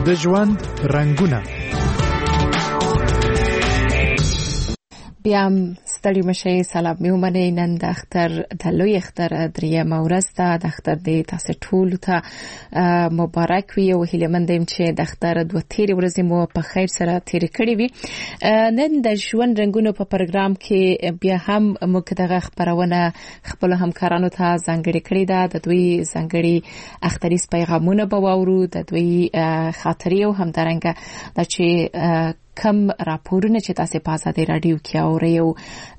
د ژوند رنگونه. بیا ستړي مشي سلام مې ومنئ. نن د اختر د لوی اختر درېیمه ورځ ده. د اختر د تاسو ټولو ته مبارک وي او هیله مند یم چې د اختر دوه تیرې ورځې مو په خیر سره تیرې کړې وي. نن د ژوند رنگونو په پروګرام کې بیا هم موږ دغه خبرونه خپل همکارانو ته ځانګړي کړې ده. د دوی ځانګړي اختریز پیغامونه به واورو، د دوی خاطرې او همدارنګه د چې کم راپورونه چې تاسو په ازادي رادیو کې اورئ او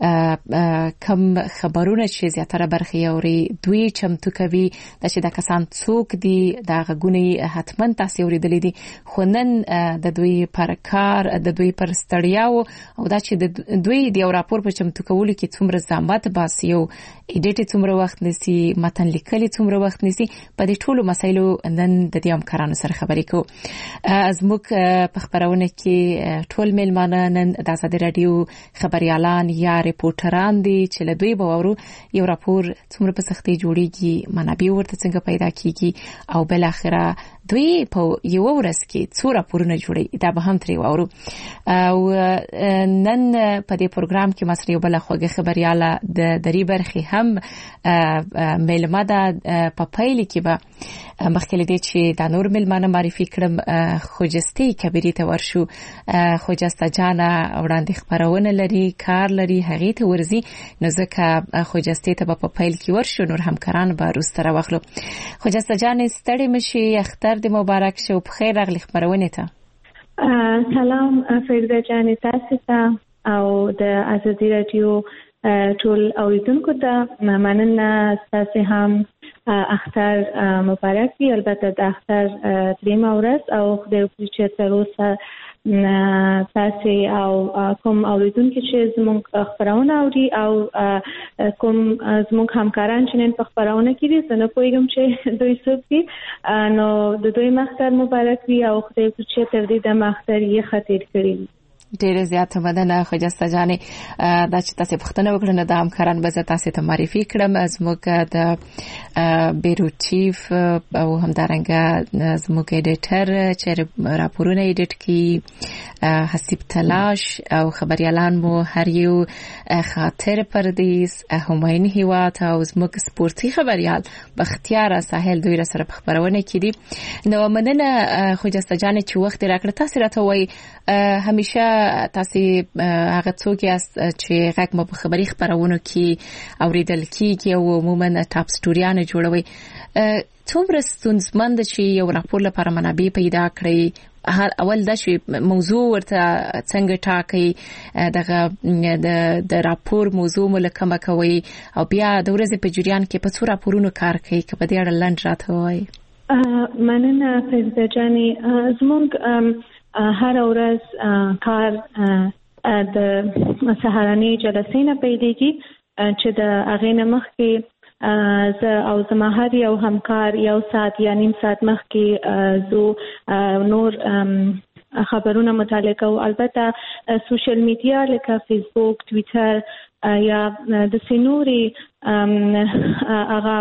کم خبرونه چې زیاتره برخه اورئ دوی چمتو کوي چې د کسان څوک دي دا غوونه حتما تاسو اوریدلې دي، خو نن د دوی پر کار د دوی پر ستړیا او دا چې د دوی د راپور په چمتو کولو کې څومره زحمت باسي او اډیټ څومره وخت نسی، متن لیکل څومره وخت نسی، په دې ټولو مسایلو نن د دې همکارانو سره خبرې کوو. از موږ په خبرونه کې ټول ملمانه نن د ازادي رادیو خبريالان یا ریپورټران دي چې له دوی به ورو یو راپور څومره په سختي جوړیږي، منابع ورته څنګه پیدا کیږي او بل اخره دوی په یو ورځ کې څو راپورونه جوړي دا به هم ترې وورو. او نن په دې پروګرام کې مسلې بل خوږه خبرياله د دری برخي هم ملمه ده. په پیل کې به مخکې لدې چې د نور ملمانه معرفي کړم خوجستي کبيري ته ورشو. خوجسته جانا وړاندې خبرونه لري، کار لري، هغه ته ورزي، نو ځکه خوجستي ته په پیل کې ورشو، نور همکاران به روستره واخلو. خوجسته جان ستړي مشي، اختر دې مبارک شه او په خیر راغلی خبرونه ته. سلام فریده جان، تاسو ته او د ازادي رادیو ټول اوریدونکو ته مننه. تاسو هم اختر مبارک وي. البته د اختر دریمه ورځ او خدای وکړي چې تر اوسه تاسو او کوم اوریدونکو چې زموږ خبرونه اوري او کوم زموږ همکاران چې نن په خبرونه کې دي، زه نه پوهیږم چې دوی څوک دي، نو د دوی اختر مبارک وي او خدای وکړي چې تر دې د اختر یې خاطر کړی. ډیره زیاته مننه خوجسته جانې. دا چې تاسو پښتنه وکړنه د همکاران به تاسو ته معرفي کړم. زموږ د بیرو چیف او همدارنګه زموږ ایډیټر چې راپورونه ایډیټ کی، حسیب تلاش او خبريالان مو هر یو خاطر پردیس، هماین هیوات او زموږ سپورتي خبريال بختیار ساحل دوی سره په خبرونه کې دي. نو مننه خوجسته جانې چې وخت راکړ. تاسو راته وای همیشه تاسو هغه څوک یاست چې غږ مو په خبري خبرونو کې اوریدل کیږي او عموما ټاپ سټوریانه جوړوي. څومره ستونزمند چې یو راپور لپاره منابع پیدا کړئ؟ اول دا چې موضوع ورته څنګه ټاکي، دغه د راپور موضوع ملکمه کوي او بیا د ورځې په جریان کې په څو راپورونو کار کوي؟ که په دې اړه لنډ راته وایي. مننه فریده جانې. زموږ هر ورځ کار د سهارنۍ جلسې نه پیلېږي چې د هغې نه مخکې زه او زما هر یو همکار یو ساعت یا نیم ساعت مخکې زه نور خبرونه مطالعه کوو. البته سوشل میډیا لکه فیسبوک، ټویټر یا د سینوري هغه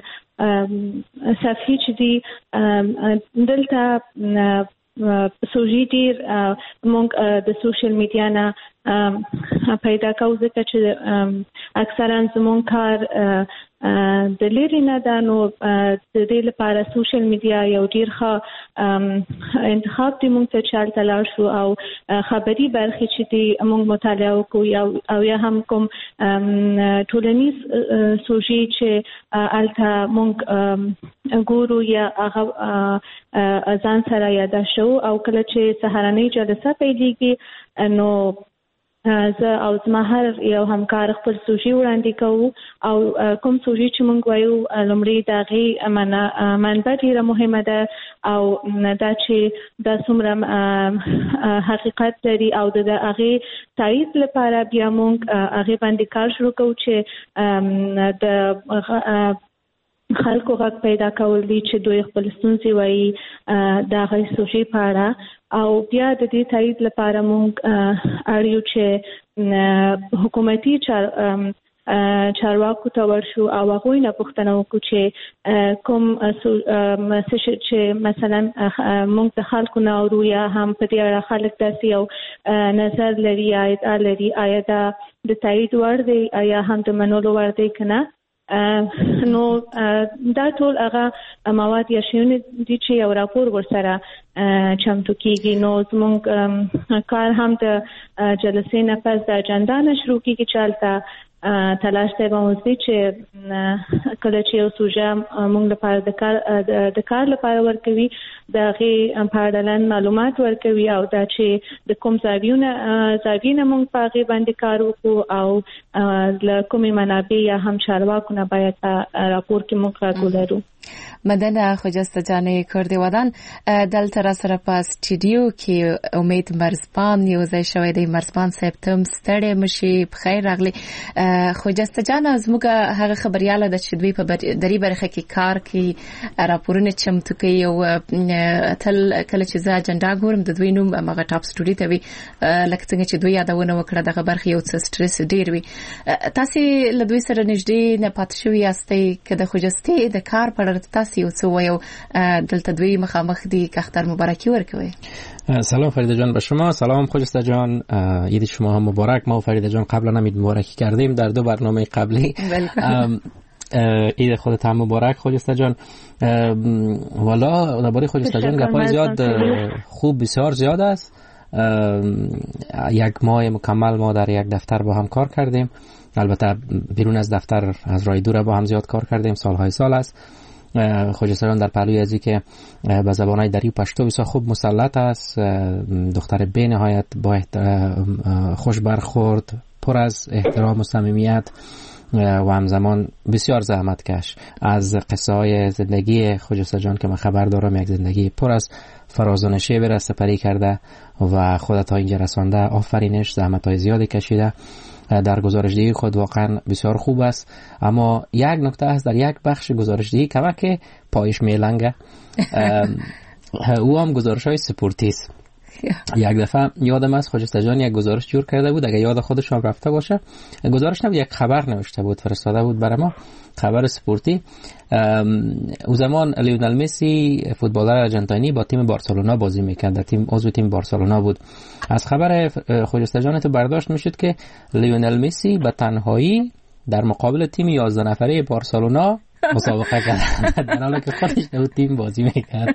صفحې چې دي دلته سوژي ډیر موږ د سوشل میډیا نه پیدا کوو، ځکه چې اکثرا زموږ کار د لري نه ده، نو د دې لپاره سوشل میډیا یو ډیر ښه انتخاب دی موږ ته چې هلته لاړ شو او خبري برخې چې دي موږ مطالعه وکړو او یا هم کوم ټولنیز سوژي چې هلته موږ ګورو یا هغه ځان سره یاد شو. او کله چې سهارنۍ جلسه پیلېږي نو زه او زما هر یو همکار خپل سوژي وړاندې کوو او کوم سوژي چې موږ وایو لومړی د هغې منبع ډېره مهمه ده او دا چې دا څومره حقیقت لري او د هغې تایید لپاره بیا موږ هغې باندې کار شروع کوو چې د خلکو غږ پیدا کول دي چې دوی خپل ستونزې وایي د هغې سوژې په اړه او بیا د دې تایید لپاره موږ اړ یو چې حکومتي چارواکو ته ورشو او هغوی نه پوښتنه وکړو چې کوم چې مثلا موږ د خلکو نه اورو یا هم په دې اړه خلک داسې یو نظر لري یا ادعا لري آیا دا د تایید وړ دی یا هم د منلو وړ دی که نه. نو دا ټول هغه مواد یا شیونه دي چې یو راپور ورسره چمتو کیږي. نو زموږ کار هم د جلسې نه پس د اجنډا نه شروع کیږي چې هلته تلاش دی به موزي چې کله چې یو سوژه موږ لپاره د کار لپاره ورکوي د هغې په اړه معلومات ورکوي او دا چې د کوم زاویې نه موږ په هغې باندې کار وکړو او له کومې منابع یا هم چارواکو نه باید راپور کې موږ راټولوو. مدنه خجسته جان کردوادان دلته را سره په سټوډیو کې امید مرزبان یو ځای شوی دی. مرزبان صاحب تم ستړی مشي بخیر راغلی. خجسته جان زموږ هغه خبرياله د چې دوی په دری برخه کې کار کوي راپورونه چمتو کوي او تل کله چې زه اجنډا ګورم د دوی نوم هغه ټاپ سټوډي ته وي لکه څنګه چې دوی یادونه وکړه دغه برخه یو څه سټرس ډیر وي. تاسو له دوی سره نږدې نه پات شوی یاستئ که د خجسته د کار په اړه تاسو یو څه وایو دلته دوی مخامخ دي که اختر مبارکی ورکوي. سلام فریده جان به شما. سلام خجسته جان، عید شما هم مبارک. ما و فریده جان قبلا هم عید مبارکی کردیم در دو برنامه قبلی. عید خودت هم مبارک خجسته جان. والا درباره خجسته جان گپای زیاد خوب بسیار زیاد است. یک ماه مکمل ما در یک دفتر با هم کار کردیم. البته بیرون از دفتر از راه دور با هم زیاد کار کردیم، سالهای سال است. خجسته جان در پهلوی ازی که به زبانهای دری و پشتو بسیار خوب مسلط است، دختر به نهایت با خوش برخورد، پر از احترام و صمیمیت و همزمان بسیار زحمتکش. از قصه های زندگی خجسته جان که من خبر دارم یک زندگی پر از فراز و نشیب را سپری کرده و خودت تا اینجا رسانده. آفرینش، زحمت های زیادی کشیده. در گزارشدهی خود واقعا بسیار خوب است، اما یک نکته است در یک بخش گزارشدهی که پایش میلنگه او هم گزارش های سپورتی است. یک دفعه یادم است خجسته جان یک گزارش جور کرده بود، اگه یاد خودش هم رفته باشه، گزارش نبود، یک خبر نوشته بود فرستاده بود برای ما، خبر سپورتی. او زمان لیونل مسی فوتبالر ارژانتینی با تیم بارسلونا بازی میکرد، در تیم عضو تیم بارسلونا بود. از خبر خجسته جان تو برداشت میشد که لیونل مسی به تنهایی در مقابل تیم 11 نفره بارسلونا مسابقه کرد در حالی که خودش در تیم بازی میکرد.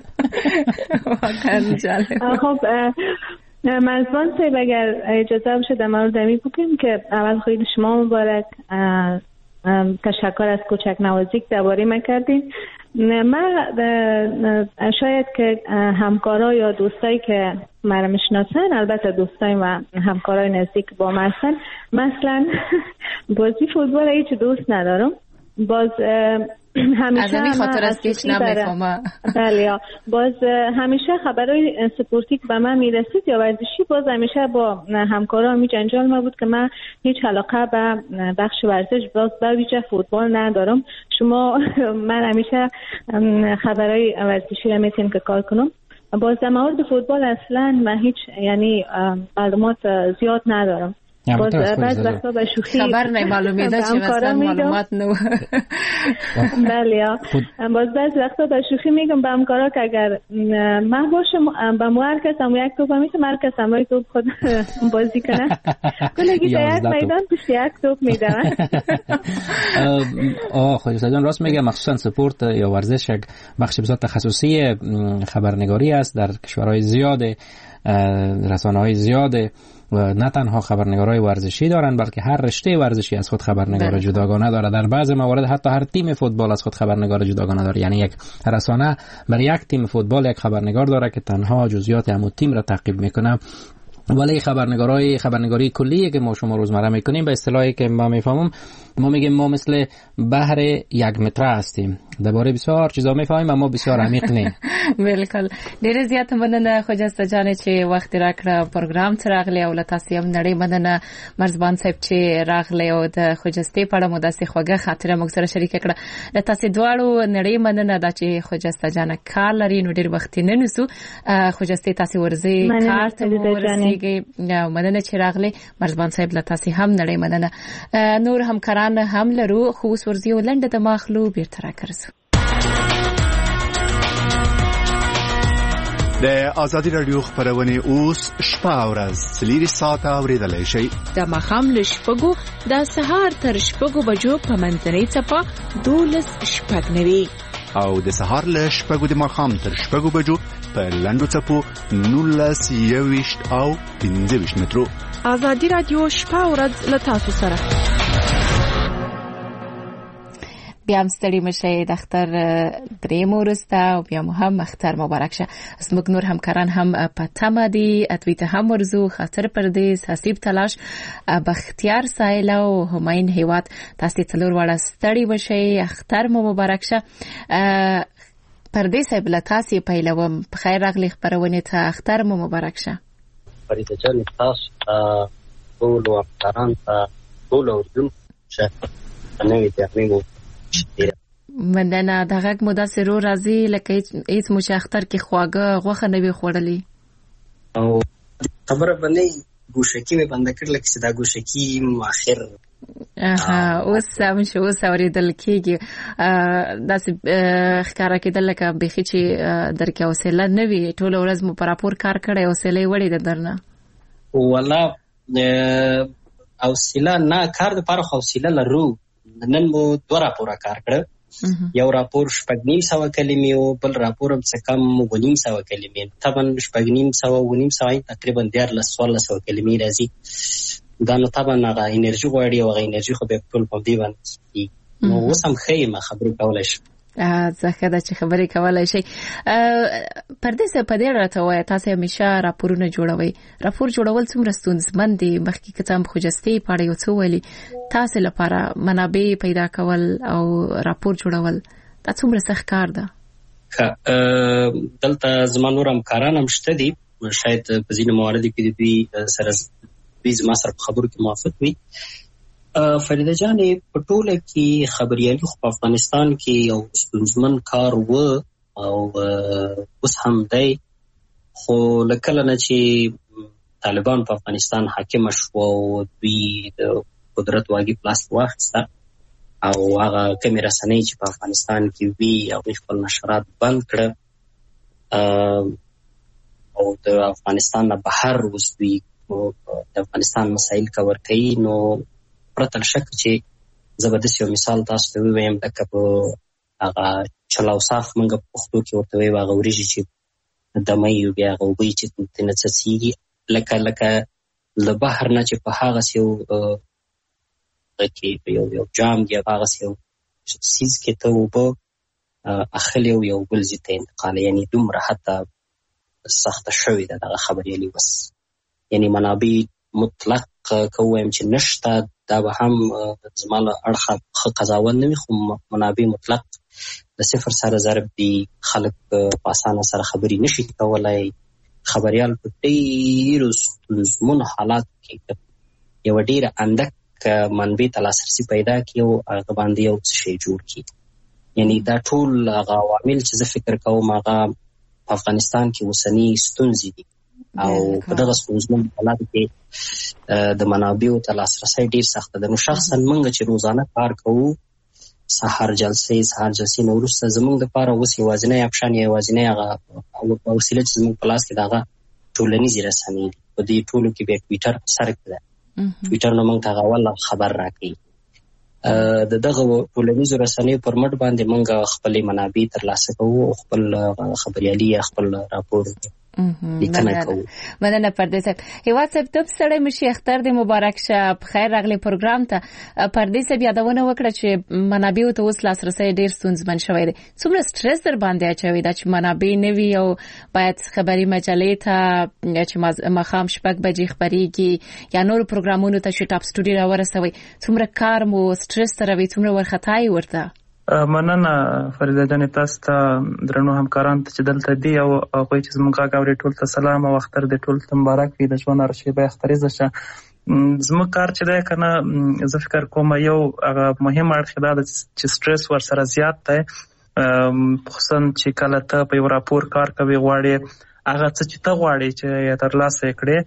خب مرزبان صاحب اگر اجازه بشه در مورد می بگیم که اول خیلی شما مبارک، تشکر از کوچک نوازی که درباره من کردین. من شاید که همکارا یا دوستایی که مرا میشناسن، البته دوستای و همکارای نزدیک با من هستن، مثلا بازی فوتبال هیچ دوست ندارم. باز همیشه از خاطر است که هیچ نمیفهمم. بله، باز همیشه خبرای سپورتی که به من میرسید یا ورزشی، باز همیشه با همکارام می جنجال ما بود که من هیچ علاقه به بخش ورزش، باز به ویژه فوتبال ندارم. شما من همیشه خبرای ورزشی را میتونم که کار کنم. باز در مورد فوتبال اصلا من هیچ معلومات زیاد ندارم. باز بعض وقتا به شوخی خبر نمی‌مالومیده چه مثلا معلومات نو. بله، باز بعض وقتا به شوخی میگم به همکارا که اگر من باشم با مرکزم یک توپ میشه، مرکزم روی توپ خود بازی کنه، کلگی در یک میدان پشت یک توپ میدن. خجسته جان راست میگه، مخصوصا سپورت یا ورزش یک بخش بسیار تخصصی خبرنگاری است در کشورهای زیاد، رسانه‌های زیاد و نه تنها خبرنگارای ورزشی دارن بلکه هر رشته ورزشی از خود خبرنگار جداگانه داره. در بعض موارد حتی هر تیم فوتبال از خود خبرنگار جداگانه داره، یعنی یک رسانه برای یک تیم فوتبال یک خبرنگار داره که تنها جزئیات همون تیم را تعقیب میکنه. ولی خبرنگاری کلیه که ما شما روزمره میکنیم، به اصطلاحی که ما میفهمم، ما میگیم ما مثل بحر یک متره هستیم، درباره بسیار چیزا میفهمیم اما بسیار عمیق نه. بالکل. ډیر زیات مننه خجسته جان چې وخت راکړه پروګرام ته راغلی او تاسو هم نړۍ مننه مرزبان صاحب چې راغلی او د خجسته په اړه مو داسې خوږه خاطره موږ سره شریک کړه. د تاسو دواړو نړۍ مننه دا چې خجسته جان کار لري، نو ډیر وخت نه نسو خجسته تاسو ورزي کار ته ورسي پوهیږي. مننه چې راغلی مرزبان صاحب، له تاسو هم نړۍ مننه. نور همکاران هم لرو، خو اوس ورځو لنډه د ماخلو بیرته راکرځو. د آزادي رادیو خبرونه اوس شپه او ورځ 3 ساعته اوریدلای شئ. د ماښام له 6 د سهار تر 6 بجو په منځنۍ څپه 12:09 او د سهار له 6 د ماښام تر 6 بجو په لنډو څپو 19:20 او 15 مترو. آزادي رادیو شپه او ورځ له تاسو سره. بیا هم ستړي مشئ، د اختر درې مورسته او بیا مو هم اختر مبارک شه. زموږ نور همکاران هم په تمه دي، اتوی ته هم ورزو، خاطر پردیس، حسیب تلاش، بختیار سایل او هماین هیواد. تاسو څلور واړه ستړي مشئ، اختر مو مبارک شه. پردیس بل تاسو پیلوم، په خیر راغلی خبرونه ته، اختر مو مبارک شه. فریده جان تاسو ټول همکاران ته ټول اردن شه نوې تعلیم مننه. د غږ مدثر راځي لکه هیڅ مو چې اختر کې خواږه غوښه نه وي خوړلې او خبره باندې ګوشکی مې بند کړل چې دا ګوشکی ماخر اوس هم شو اوریدل کېږي. داسې ښکارا کېدل لکه بخي چې درکې حوصله نه وي، ټول ورځ مو پر راپور کار کړی، حوصله وړي د درنه والله حوصله نه کار د پاره حوصله لرو. نن مو 2 راپور کار کړ، یو راپور 900 کلمې او بل راپور هم څه کم 900 کلمې. طبعا 900 تقریبا 1400 کلمې راځي. دا نو طبعا هغه انرژي غواړي او هغه انرژي خو به ټول په دې باندې نو اوس هم خیمه خبرې کولای شي. ځکه دا چې خبرې کولای شي. پردیس په دې راته وای تاسو همیشه راپورونه جوړوي. راپور جوړول څومره ستونزمن دي؟ مخکې کتاب خوجستي پاړې یو څو ویلي تاسو لپاره منابع پیدا کول او راپور جوړول دا څومره سخت کار ده؟ دلته زمونږ نور همکاران هم شته دي، شاید په ځینو مواردو کې دوی سره زما سره خبرو کې موافق وي. فریده جان په ټوله کې خبريالي خو په افغانستان کې یو ستونزمن کار و او اوس هم دی، خو لکه نه چې طالبان په افغانستان حاکم شو او دوی د قدرت واګي پلاس واخیسته او هغه کمی رسنۍ چې په افغانستان کې وی او خپل نشرات بند کړ او د افغانستان نه بهر وسوي د افغانستان مسایل کور کوي. نو پرته شک چې زبردست یو مثال تاسو ته ویم لکه په هغه چلاو صاف منګه پښتو کې ورته وی واغ وريږي چې د مې بیا غوبي چې تنڅسيږي لکه له بهر نه چې په هغه یو کې یو جام دی هغه یو سیس کې ته وبو اخلي یو بل ځای ته انتقال، یعنی دومره حتی سخت شوی ده دغه خبريالي بس. یعنی منابع مطلق کوم چې نشته دا به هم زماله اړخه قضاوت نه وي، خو منابع مطلق د صفر سره ضرب دي. خلک په اسانه سره خبري نشي کولای. خبريال په ډیرو ستونزمنو حالات کې یو ډیره اندک منبع ته لاسرسي پیدا کړي او هغه باندې یو څه جوړ کړي. یعنی دا ټول هغه عوامل چې زه فکر کوم هغه په افغانستان کې اوسنی ستونزې دي او په دغه ستونزمن حالات کې د منابعو ته لاسرسي ډیر سخت ده. نو شخصا موږ چې روزانه کار کوو سحر جلسې نو وروسته زموږ لپاره اوس یوازینی اپشن یوازینی هغه وسیله چې زموږ په لاس کې دغه ټولنیزې رسنۍ دي. په دې ټولو کې به ټویټر په سر کې ده. ټویټر نو موږ ته اول خبر راکړي. د دغه ټولنیزو رسنیو پر مټ باندې موږ خپل منابع ترلاسه کوو او خپل خبريالي خپل راپور مننه پردیس. هیواد صاحب ته سره مشي اختر دې مبارک شه. په خیر راغلی پروګرام ته. پردیس یادونه وکړه چې منابع ته اوس لاسرسي ډیر ستونزمن شوی دی. څومره سټرس در باندې اچوي دا چې منابع نه وي او باید خبري مجلې ته چې مخام شپږ بجې خبريږي یا نور پروګرامونو ته چې ټاپ سټوډیو راورسوي، څومره کار مو سټرس سره وي، څومره ورختای ورته؟ مننه فریده جان تاسو ته درنو همکاران ته چې دلته دی او هغه چې زموږ غاوري ټول ته سلام او اختر دې ټول ته مبارک وي. د ژوند ارشیبه اختریزه شه. زموږ کار چې دی کنه زه فکر کوم یو هغه مهم اړخ دا چې سټرس ور سره زیات دی، خصوصا چې کله ته په یو راپور کار کوي غواړي هغه څه چې ته غواړي چې ترلاسه کړې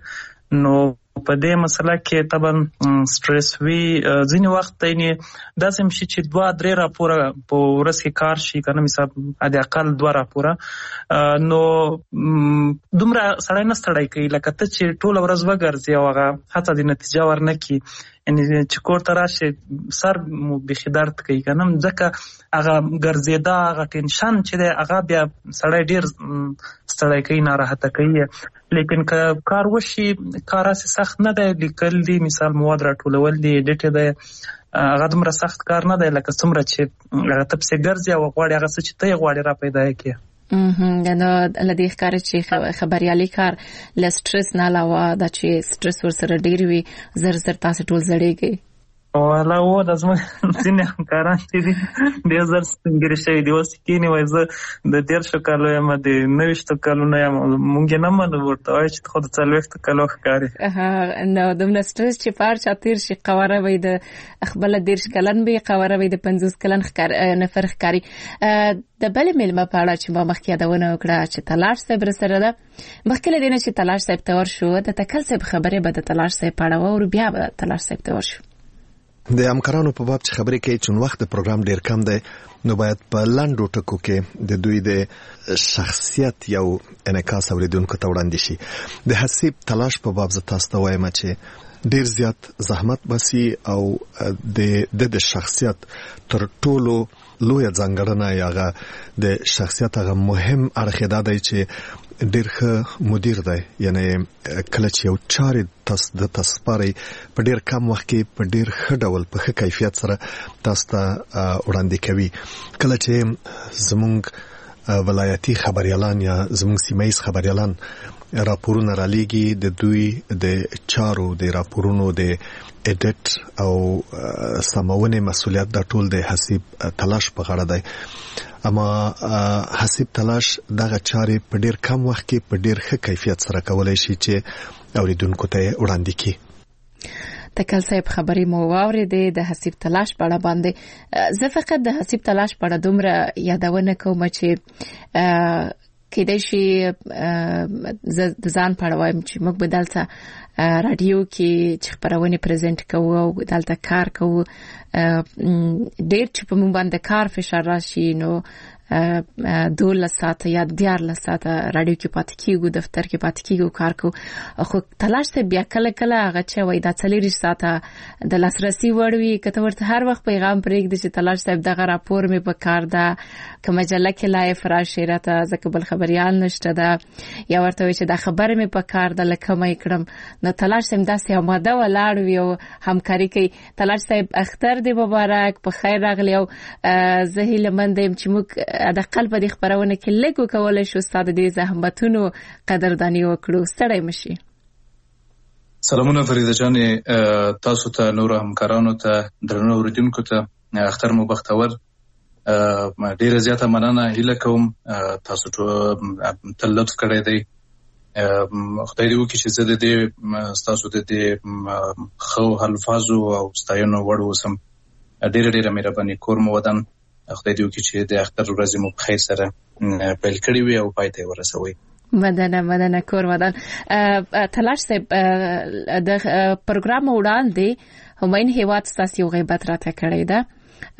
نو په دې مسله کې طبعا سټرس وی ځینې وخت یې داسې شي چې 2-3 راپوره په ورځ کې کار شي کنه مثال د اقل 2 راپوره نو دومره سړی نه ستړی کوي لکه ته چې ټول ورځ وګرځي او هغه حتی د نتیجه ورنکي یعنی چې کور ته راشي سر مو بخي درد کوي کنه ځکه هغه ګرځیدا هغه ټینشن چې دی هغه بیا سړی ډیر ستړی کوي ناراحته کوي لیکن که کار وشي کار اساس سخت نه دی لیکل دي مثال مواد راټولول دي ایډیټ دی هغه دومره سخت کار نه دی لکه څومره چې هغه ته پسې ګرځي او غواړي هغه څه چې ته غواړي را پیدا کړي نو لدې ښکار چې خبريالي کار ل سټرس نه علاوه د چې سټرس ورسره ډیر وي زر تاسو ټول زړیږي والا و د زموږ ځینې همکاران چې دي ډېر زر ستنګري شوي دي اوس کینې وایي زه د 13 کالو یم د 29 کالونو یم مونږ یې نه منو ورته وایي چې خو د 40 کالو ښکاري نو دومره سټرس چې پار چا تیر شي قواره وي د خپل 13 کلن به قواره وي د 50 کلن نفر ښکاري د بل ملما په اړه چې ما مخکې یادونه وکړه چې تلاش صاحب سره ده مخکې له دې چې تلاش صاحب تور شو د تکل صاحب خبره به د تلاش صاحب په اړه او بیا به تلاش صاحب تور شو د همکارانو په باب چې خبرې کوي چې وخت د پروګرام ډیر کم دی نو باید په لاندو ټکو کې د دوی د شخصیت یو انعکاس اوریدونکو ته وړاندې شي د حسیب تلاش په باب ز تاسو ته وایم چې ډیر زیات زحمت باسي او د شخصیت تر ټولو لوی ځانګړنه یاغه د شخصیت هغه مهم اړخ دی چې ډیر ښه مدیر دی یعنی کله چې یو چارې د تسپاري په ډیر کم وخت کې په ډیر ښه ډول په ښه کیفیت سره تاسو ته وړاندې کوي کله چې زموږ ولایتي خبريالان یا زموږ سیمایي خبريالان راپورونه را لېږي د دوی د چارو د راپورونو د اډیټ او سمونې مسولیت د ټول د حسیب تلاش په غاړه دی اما حسیب تلاش دغه چارې په ډیر کم وخت کې په ډیر ښه کیفیت سره کولای شي چې اوریدونکو ته وړاندې کړي تکل صاحب خبرې مو واورېدې د حسیب تلاش په اړه باندې زه فقط د حسیب تلاش په اړه دومره یادونه کوم چې کېدای شي د ځان په اړه وایم چې موږ به دلته رادیو کې چې خبرونه پریزنټ کوو او دلته کار کوو ډېر چې په موږ باندې کار فشار راشي نو 12 ساعته یا 14 ساعته رادیو کې پاتې کیږو دفتر کې پاتې کیږو کار کوو خو تلاش ته بیا کله هغه چې وای دا 40 ساعته د لاسرسي وړوي کته ورته هر وخت پیغام پرېږدي چې تلاش صاحب دغه راپور مې په کار ده کوم مجله کې لایف راشي راته ځکه بل خبريال نشته ده یا ورته چې دا خبره مې په کار ده لکه مې کړم نو تلاش صاحب داسې آماده ولاړ وي او همکاري کوي تلاش صاحب اختر دې مبارک په خیر راغلی او زه هیله مند یم چې موږ د قلب د خبرونه کې لګو کولای شو ستاسو د زحمتونو قدردانی وکړو ستړی مشي سلامونه فریده جان تاسو ته نور همکارانو ته درنو اوریدونکو ته اختر مو بختور ډیره زیاته مننه هیله کوم تاسو ته تلبس کړی دی خدای دې وکړي چې زه د دې تاسو د دې خو الفاظو او ستاینو وړ وسم ډیره مهرباني کور مو ودان خدای دې وکړي چې د اختر ورځې مو په خیر سره پیل کړی وي او پای ته ورسوي مدنه کور ودان تلاش صاحب د پروګرام وړاندې همین هیواد تاسو یو غیبت راته کړی ده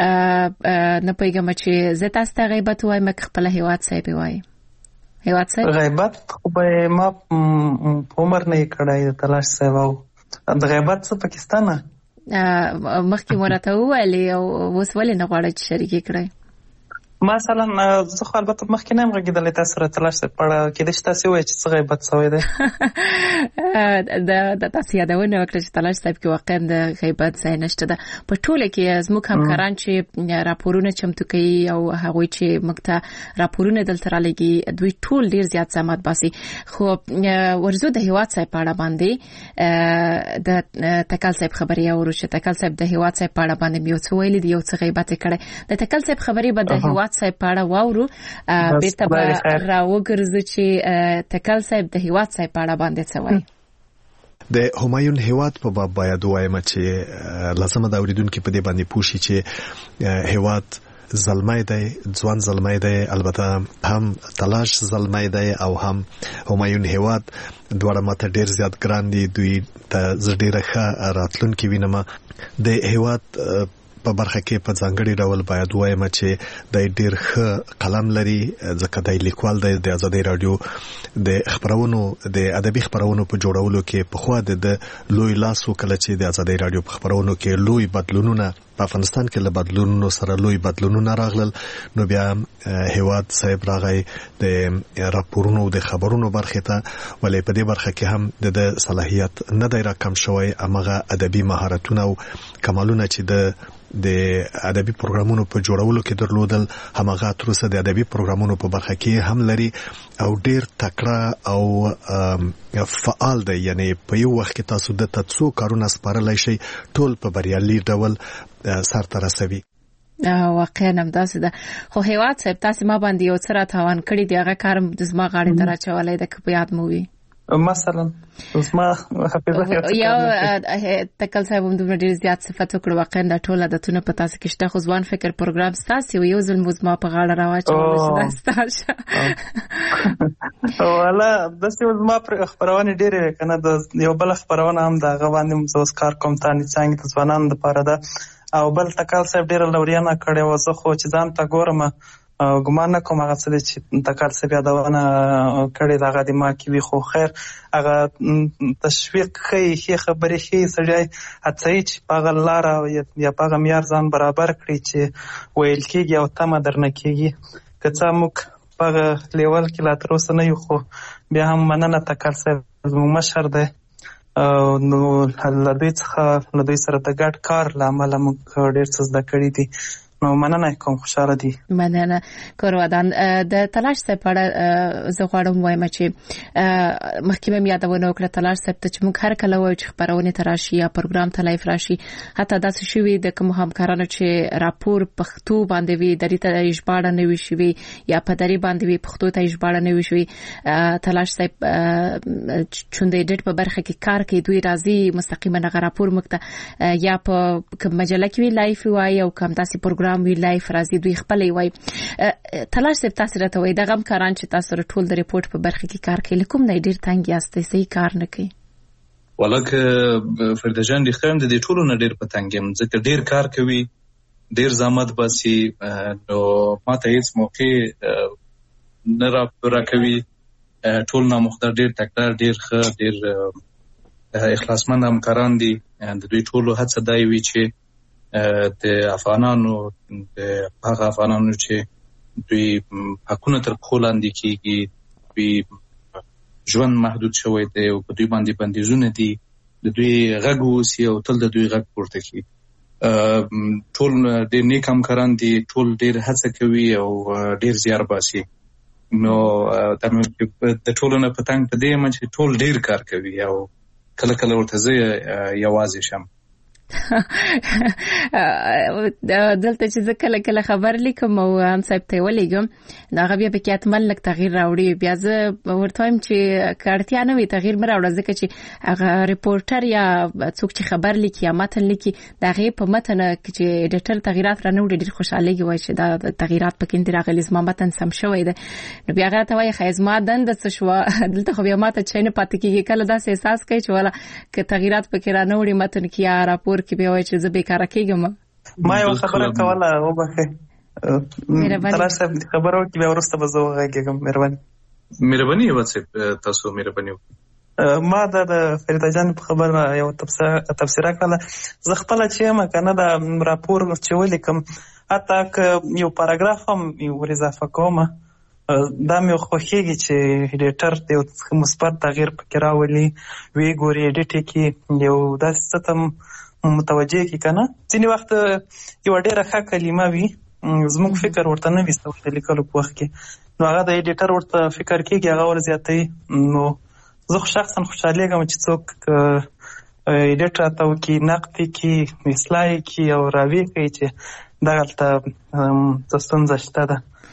نه پیغام چې زه تاسو ته غیبت وایم خپل هیواد صاحب وایم هیواد صاحب غیبت خو به ما عمر نه کړای د تلاش صاحب او د غیبت څخه پاکستان مخکې مرته ویلې او اوس ولې نه غواړي چې شریک کړي مثلا زه خو البته مخکې نه هم غږیدلې تاسو سره تلاش پړه کې د تاسو وایي چې څه غیبت شوی دی د تاسو یادونه وکړه چې تلاش صاحب کې واقعا د غیبت ځای نشته ده په ټوله کې زموږ همکاران چې راپورونه چمتو کوي او هغه چې مکته راپورونه دلته را لګي دوی ټول ډیر زیات زحمت باسي خو ورزو د هیواد صاحب په اړه باندې د تکل صاحب خبري او چې تکل صاحب د هیواد صاحب په اړه باندې یو څه ویل دي یو څه غیبت کړي د تکل صاحب خبري به د هیواد صاحب په اړه واورو بیرته به راوګرځو چې تکل صاحب د هیواد صاحب په اړه باندې څه وایي د همایون هیواد په باب باید وایم چې لازمه دا اوریدونکو په دې باندې پوښي چې هیواد زلمی دی، ځوان زلمی دی، البته هم تلاش زلمی دی او هم همایون هیواد، دواړه ماته ډیر زیات ګران دي. دوی ته زه ډیره ښه راتلونکې وینم. د هیواد په برخه کې په ځانګړي ډول باید وایم چې د ډیر ښه قلم لري، ځکه د لیکوال د آزادۍ رادیو د خبرونو د ادبي خبرونو په جوړولو کې په خوا د لوی لاس وکړه چې د آزادۍ رادیو په خبرونو کې لوی بدلونونه په افغانستان کې له بدلونونو سره لوی بدلونونه راغلل. نو بیا هیواد صاحب راغی د راپورونو د خبرونو برخه ته، ولې په دې برخه کې هم د صلاحیت نه دی راکم شوی. امغه ادبي مهارتونه او کمالونه چې د ادبي پروګرامونو په جوړولو کې درلودل، همغه تر اوسه د ادبي پروګرامونو په برخه کې هم لري او ډیر تکړه او فعال دی. یعنی په یو وخت کې تاسو د تاسو کارونه سپارلای شي، ټول په بریالي ډول سر ته رسوي. واقعا هم داسې ده. خو هیواد صاحب تاسو ما باندې یو څه تاوان کړی دی، هغه کارم د زما غاړې ته راچولی ده، که په یاد مو وي. مثلا زما حافظه یو تکل صاحب هم دومره ډیر زیات صفت وکړو. واقعا د ټول عادتونه په تاسو کې شته، خو ځوان فکر پروګرام ستاسو یو ځل مو زما په غاړه راواچول ستاسو. والا داسې زما خبرونه ډیرې کنه، د یو بل خبرونه هم د غوانم زوس کار کوم تاني څنګه د ځوانانو لپاره ده، او بل تکل صاحب ډیر لوريانه کړي و. زه خو چې ځان ته ګورم ګمان نه کوم هغه څه چې تکل صاحب یادونه کړي دغه د ما کې وي، خو خیر هغه تشویق ښه خبرې ښه سړی هڅوي چې په هغه لاره یا په هغه معیار ځان برابر کړي چې ویل کېږي او تمه درنه کېږي. که څه موږ په هغه لیول کې لا تر اوسه نه یو، خو بیا هم مننه تکل صاحب زموږ مشر دی، نو له دوی څخه له دوی سره د ګډ کار له امله موږ ډېر څه زده کړي دي. نو مننه کوم، خوشاله دي. مننه کورودان. د تلاش صاحب په اړه زه غواړم وایم چې مخکې مې یادونه وکړه تلاش صاحب ته چې موږ هر کله وایو چې خبرونه ته راشي یا پروګرام ته لایف راشي، حتی داسې شوي د کوم همکارانو چې راپور پښتو باندې وي درې ته ژباړه نه وي شوي یا په درې باندې وي پښتو ته ژباړه نه وي شوي، تلاش صاحب چون د ایډیټ په برخه کې کار کوي، دوی راځي مستقیما هغه راپور موږ ته یا په کوم مجله کې وی لایف وي او کوم داسې پروګرام وی لایف راځي دوی خپل وي. تلاش صاحب تاسو راته وایي دغه همکاران چې تاسو ټول د ریپورت په برخه کې کار کوي، کوم نه ډیر تنګ یاستئ صحیح کار نه کوي؟ ولکه فرده جان د خیم د دې ټولو نه ډیر په تنګم، ځکه ډیر کار کوي، ډیر زحمت باسي، نو ماته هیڅ موقع نه راکوي. ټول نامختار ډیر تکرار، ډیر ښه، ډیر اخلاصمند همکاران دي. د دوی ټولو هڅه دا وي چې د افغانانو د هغه افغانانو چې دوی حقونه تر پښو لاندې کېږي، دوی ژوند محدود شوی دی او په دوی باندې بندیزونه دي، د دوی غږ اوسي او تل د دوی غږ پورته کړي. ټول ډېر نیک همکاران دي، ټول ډېر هڅه کوي او ډېر زیار باسي. نو د ټولو نه په تنګ په دې یم چې ټول ډېر کار کوي او کله کله ورته زه یوازې شم. دلته چې زه کله کله خبر لیکم او هم صاحب ته ولیږم دا هغه بیا پکې اتمن لږ تغییر راوړي، بیا زه ورته وایم چې که اړتیا نه وي تغییر مه راوړه، ځکه چې هغه ریپورټر یا څوک چې خبر لیکي یا متن لیکي د هغې په متن چې ایډیټر تغییرات رانه وړي ډېر خوشحالېږي، وایي چې دا تغییرات پکې نه دي راغلي، زما متن سم شوی دی. نو بیا هغه راته وایي ښه زما دنده څه شوه، دلته خو بیا ماته چای نه پاتې کېږي. کله داسې احساس کوي چې والا که تغییرات پکې رانه وړي متن کې یا راپور کې بیا وایي چې زه بیکاره کېږم. ما یو خبره کوله وبخښئ، تلاش صاحب خبره وکړي بیا وروسته به زه وغږېږم. مهرباني وکړئ، تاسو مهرباني وکړئ. ما د فریده جان په خبره یو تفسیره کړله. زه خپله چې یم که نه د راپور چې ولیکم، حتی که یو پاراګراف هم ور اضافه کوم، دا مې خوښېږي چې ایډیټر د یو مثبت تغییر پکې راولي، ویې ګوري ایډیټ یې کړي، یو داسې څه ته متوجه کی کنه. ځینې وخت یو ډیره ښه کلمه وي زموږ فکر ورته نه وي ستاسو لیکلو په وخت کې، نو هغه د ایډیټر ورته فکر کېږي، هغه ور زیاتوي. نو زه شخصا خوشحالېږم چې څوک ایډیټ راته وکړي، نقد یې کړي، اصلاح یې کړي او راویې کوي چې دغلته څه ستونزه شته ده.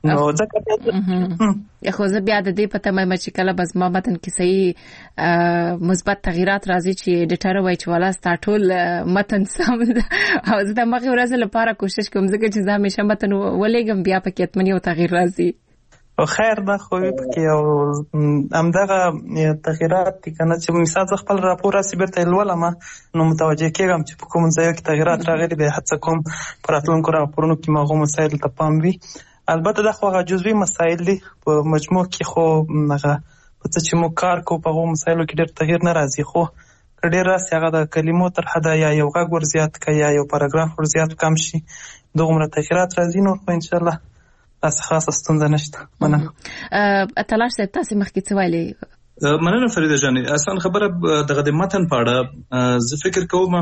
نو ځکه خو زه بیا د دې پته مې چې کله بس ما متن کې صحیح مثبت تغیرات راځي چې ایډیټر وایي چې ولا ستا ټول متن سم او زه د مخې ورځ لپاره کوشش کوم ځکه چې زه همیشه متن ولېږم بیا پکې اتمنې او تغییر راځي او خیر دا خو پکې او همدغه تغیرات دي کنه چې مثال زه خپل راپور راسي بیرته لولم نو متوجه کېږم چې په کوم ځای کې تغیرات راغلي دي هڅه کوم پر راتلونکو راپورونو کې ماغو مسایل ته پام وي البته دا خو جزوي مسایل دي په مجموع کې خو هغه په څه چې مو کار کو په هغو مسایلو کې ډېر تغییر نه راځي خو ډېر راسي هغه د کلمو تر حده یا یو غږ ور زیات کړي یا یو پاراګراف ور زیات کم شي دغومره تغیرات راځي نو خو ان شاء الله تاسو خاصه ستونزه نشته مننه تلاش صاحب تاسو مخکې څه ویلي مننه فریده جان اصلا خبره دغه د متن پاړه زه فکر کوم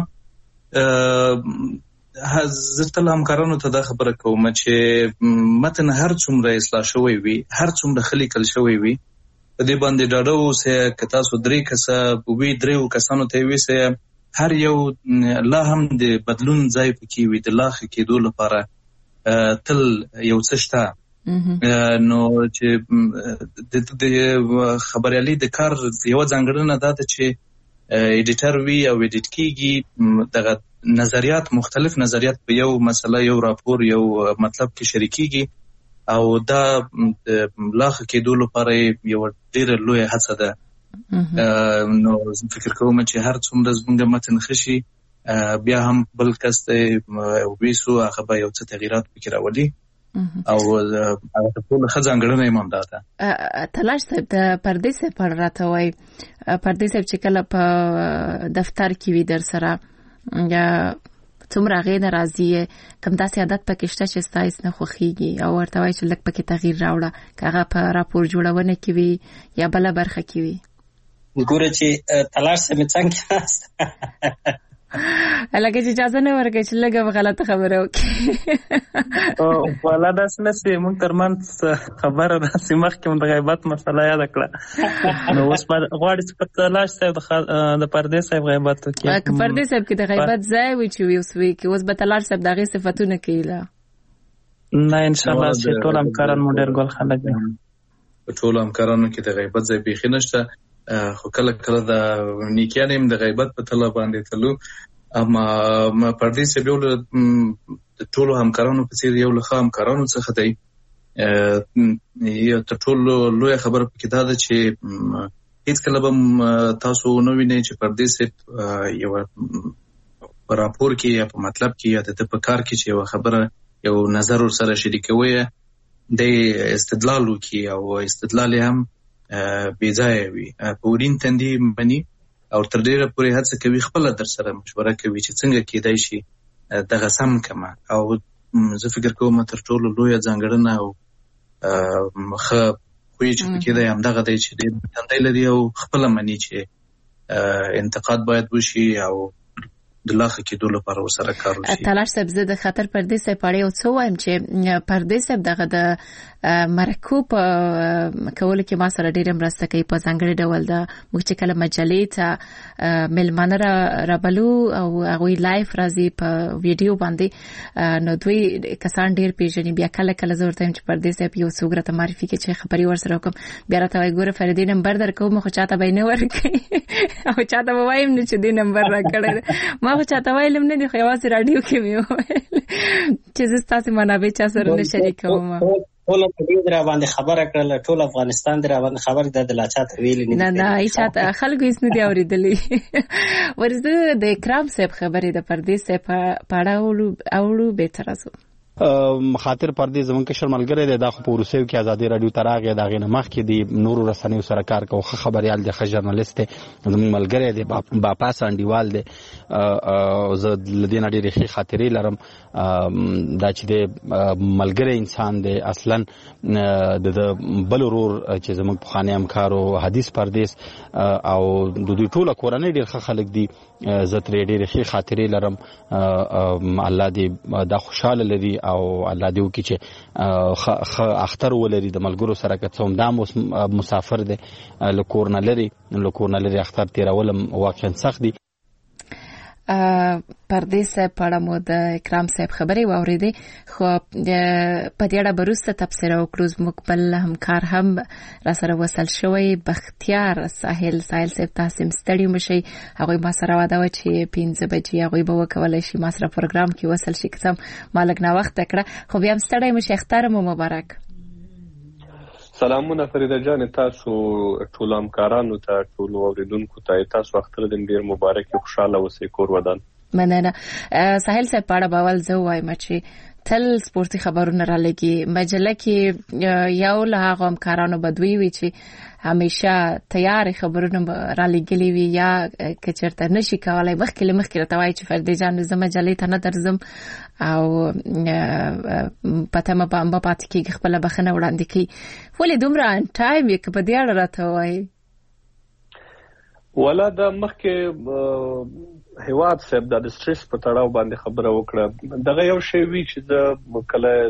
زه تل همکارانو ته دا خبره کوم چې متن هر څومره اصلاح شوی وي هر څومره خلیکل شوی وي په دې باندې ډاډه اوسئ که تاسو 3 کسه وي 3 کسانو ته وي هر یو لا هم د بدلون ځای پکې وي د لاخ کېدو لپاره تل یو څه شته نو چې د خبريالي د کار یو ځانګړنه ده چې ایډیټر وی او ایډیټ کیږي دغه نظریات مختلف نظریات په یو مسله یو راپور یو مطلب کې شریکيږي او دا لاخ کېدو لپاره یو ډېر لوی هڅه ده نو فکر کوم چې هر څومره زموږ متن خشي بیا هم بل کس ته ویسو هغه به یو څه تغیرات پکې راولي او هغه ټول خزانګړنه ایمام ده تلاش صاحب د پردې صاحب پر راته وای پردې صاحب چې کله په دفتر کې وي در سره یا څومره غي ناراضي کوم داسې عادت پکې شته چې ستایس نه خوخيږي او ورته وای چې لک پکې تغییر راوړه کاغه په راپور جوړونه کې وي یا بل برخه کې وي ګوره چې تلاش سم څنګه لکه چې اجازه نه ورکړي چې لږه غلطه خبره وکړي او ولا داس نه سي مونږ ترمن خبره راسي مخکې د غیبت مسله یاد کړه نو اوس غواړي چې په تلاش صاحب د پردې صاحب غیبت وکړي که پردې صاحب کې د غیبت ځای وي چې وي اوس به تلاش صاحب دغه صفاتونه کېلا نه ان شاء الله چې ټول همکاران مو ډېر ګل خلک دي ټول همکارانو کې د غیبت ځای بيخي نشته خو کله کله د نیکیانیم د غیبت په تله باندې تلو اما پردې سه یو ټول همکارانو په څیر یو له همکارانو څخه دی یو ټول لوی خبر پکې دا ده چې هیڅ کله به تاسو نو وینئ چې پردې سه یو راپور کې یا په مطلب کې یا د په کار کې چې یو خبره یو نظر سره شریکوي د استدلال وکي او استدلال هم بیځای وي پورین تندي مني او تر ډیره پورې هڅه کوي خپل در سره مشوره کوي چې څنګه کېدای شي دغه سم کما او زه فکر کوم تر ټولو لوی ځانګړنه او خو چې کېدای هم دغه دی چې ډېر تندي لري او خپل مني چې انتقاد باید وشي او د لاخ کېدو لپاره وسره کار وشي تلاش صاحب زه د خطر پردې صاحب پاره یو څه وایم چې پردې صاحب دغه د مرکوب کول کې ما سره ډېر مرسته کوي په ځانګړي ډول د موږ کله مجلې ته ملمانه رابلو او هغه لایف راځي په ویډیو باندې نو دوی کسان ډېر پیژني بیا کله کله زه ورته چې پردې صاحب یو څوګره ته معرفي کې چې خبري ورسره کوم بیا راته وایي ګوره فریدې نمبر درکوم خو چاته به نه ورکړي او چاته وایم چې دې نمبر راکړل ما خو چاته وایلم نه دی خو یوازې رادیو کې مې وویل چې زه ستاسو منابع چا سره نه شریکوم ټول په دې باندې خبره کړل ټول افغانستان در باندې خبر د لاچات ویل نه نه ایچاته خلکو هیڅ نه دی اوریدلې ورزه د اکرام صاحب خبرې د پردې صاحب پاړه اولو به ترازو خاطر پردې زمونږ کشر ملګری د خو پورسیو کې ازادي رادیو تراغه د غینه مخ کې دی نور رسنیو سره کار کوي خبريال د ژورنالیست زمونږ ملګری دی باپاس انډیوال دی زه لدین ډېر ښه خاطرې لرم دا چې د ملګری انسان دی اصلا د بل ورور چې زمونږ په خانه همکارو حدیث پردیس او د دوی ټوله کورنۍ ډېر ښه خلک دي زه ترې ډېر ښه خاطرې لرم الله دې دا خوشاله لري او الله دې وکړي چې اختر ولري د ملګرو سره که څوم دا مسافر دی له کور نه لري اختر تیرول واقعا سخت دي پردیس په اړه مو د اکرام صاحب خبرې واورېدې، خو په دې اړه وروسته تبصره وکړو. زموږ بل همکار هم را سره وصل شوی، بختیار ساحل صاحب. تاسو ستړي مشئ، هغوی ما سره وعده وه چې 5 بجې هغوی به وکولی شي ما سره پروګرام کې وصل شي، که څه ما لږ ناوخته کړه، خو بیا هم ستړی مشئ. اختر مو مبارک. سلامونه فریده جان، تاسو ټول همکارانو ته، ټول اوریدونکو ته تاسو اختر دین ډیر مبارک، خوشاله اوسئ، کور ودان. مننه. ساحل صاحب په اړه به اول زه وایم چې تل سپورتي خبرونه را لګي مجله کې، یو له هغه همکارانو بدوي وي چې همیشه تیار خبرونه را لګلي وي، یا که چېرته نشي کولای مخکې راته وایي چې فریده جان زه مجلې ته نه درځم او پته مې به پاتې کېږي، خپله بخښنه وړاندې کوي. ولې دومره ان ټایم یې که په دې اړه راته وایي؟ ولا د مخکې هیواد صاحب د سټریس په تړاو باندې خبره وکړه. دغه یو شی وی چې د کله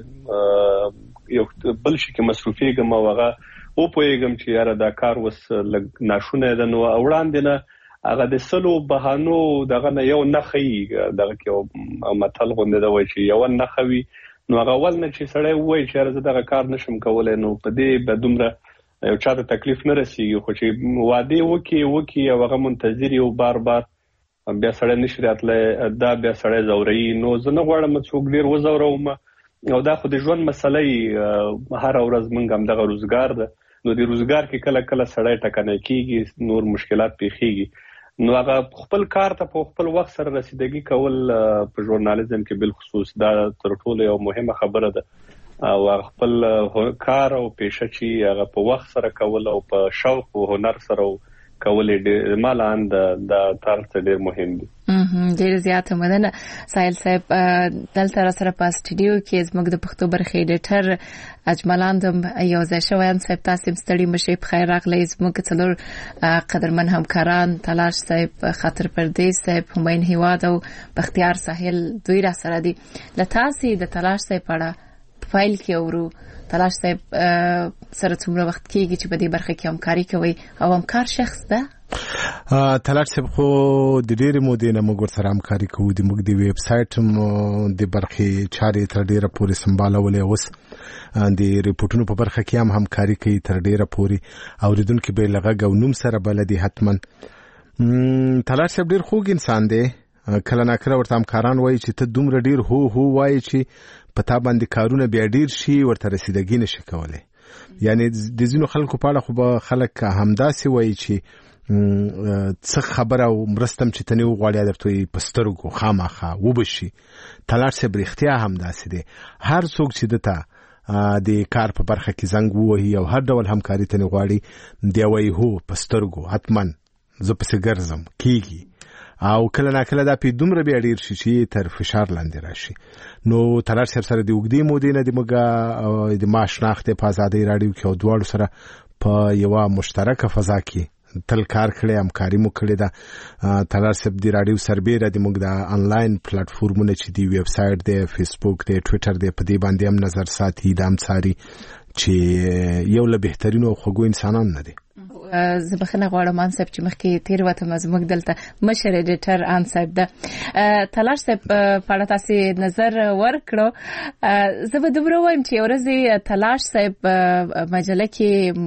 یو بل شي کې مصروفیږم او هغه او پوهیږم چې یاره دا کار وس لږ ناشونه ده، نو وړاندې نه هغه د سلو بهانو دغه نه یو نخي، دغه کې یو متل غونډه ده وایي چې یو نخوي، نو هغه ول نه چې سړی وایي چې زه دغه کار نشم کولای، نو په دې به دومره یو چا ته تکلیف نه رسیږي. خو چې وعده وکي او هغه منتظر یو بار بیا سړی نشي راتلی، دا بیا سړی زوري. نو زه نه غواړم څوک ډېر وزوروم، او دا خو د ژوند مسله هر ورځ موږ هم دغه روزګار ده، نو د روزګار کې کله کله سړی ټکنی کېږي، نور مشکلات پیښیږي. نو هغه خپل کار ته په خپل وخت سره رسیدګي کول په ژورنالیزم کې بالخصوص دا تر ټولو یو مهمه خبره ده، او خپل کار او پیشه چې هغه په وخت سره کول او په شوق او هنر سره کول ډېر مالان د تاسو ډېر مهم دي. ډېر زیاته مننه ساحل صاحب. دلته را سره په سټوډیو کې زموږ د پښتو برخې ایډیټر اجملاندم یو ځای شوی. صاحب تاسو ستړي مشئ، په خیر راغلی. زموږ څلور قدرمن همکاران تلاش صاحب، خاطر پردیس صاحب، همین هیواد او بختیار ساحل دوی را سره دي. لتاسې د تلاش صاحب اړه فایل کې اورو. تلاش صاحب سره څومره وخت کېږي چې په دې برخه کې همکاري کوي او همکار شخص ده؟ تلاش صاحب خو د ډېرې مودې نه موږ ورسره همکاري کوو. موږ د ویب سایټ د برخې چارې تر ډېره پورې سمبالولې، اوس د ریپورټونو په برخه کې هم همکاري کوي تر ډېره پورې. اوریدونکي به له غږ او نوم سره بلدي حتما. تلاش صاحب ډېر خوږ انسان دی. کله ناکله ورته همکاران وایي چې ته دومره ډېر هو وایي چې په تا باندې کارونه بیا ډېر شي، ورته رسیدګي نشي کولی. یعنی د ځینو خلکو په اړه خو به خلک همداسې وایي چې څه خبره او مرستم چې ته نه وغواړې درته یې په سترګو خامخا وبشي. تلاش صاحب رښتیا همداسې دی. هر څوک چې دته د کار په برخه کې زنګ ووهي او هر ډول همکاري ته نه غواړي، دی وایي هو په سترګو حتما زه پسې ګرځم کېږي. او کله ناکله دا په دومره بیا ډېر شي چې تر فشار لاندې راشي. نو تلاش صاحب سره د اوږدې مودې نه د ما شناخت په ازادۍ راډیو کې او دواړو سره په یوه مشترکه فضا کې تل کار کړی، همکاري مو کړې ده. تلاش صاحب د راډیو سربیره د موږ د آنلاین پلیټفورمونه چې دی، ویب سایټ دی، فیسبوک دی، ټویټر دی، په دې باندې هم نظر ساتي، د هم څاري چې یو له بهترینو او خوږو انسانانو نه دی. زه بخښنه غواړم ان صاحب چې مخکې تیر وته زموږ دلته مشر ایډیټر ان صاحب ده. تلاش صاحب په اړه تاسو نظر ورکړو. زه به دومره وایم چې ورځ تلاش صاحب مجله کې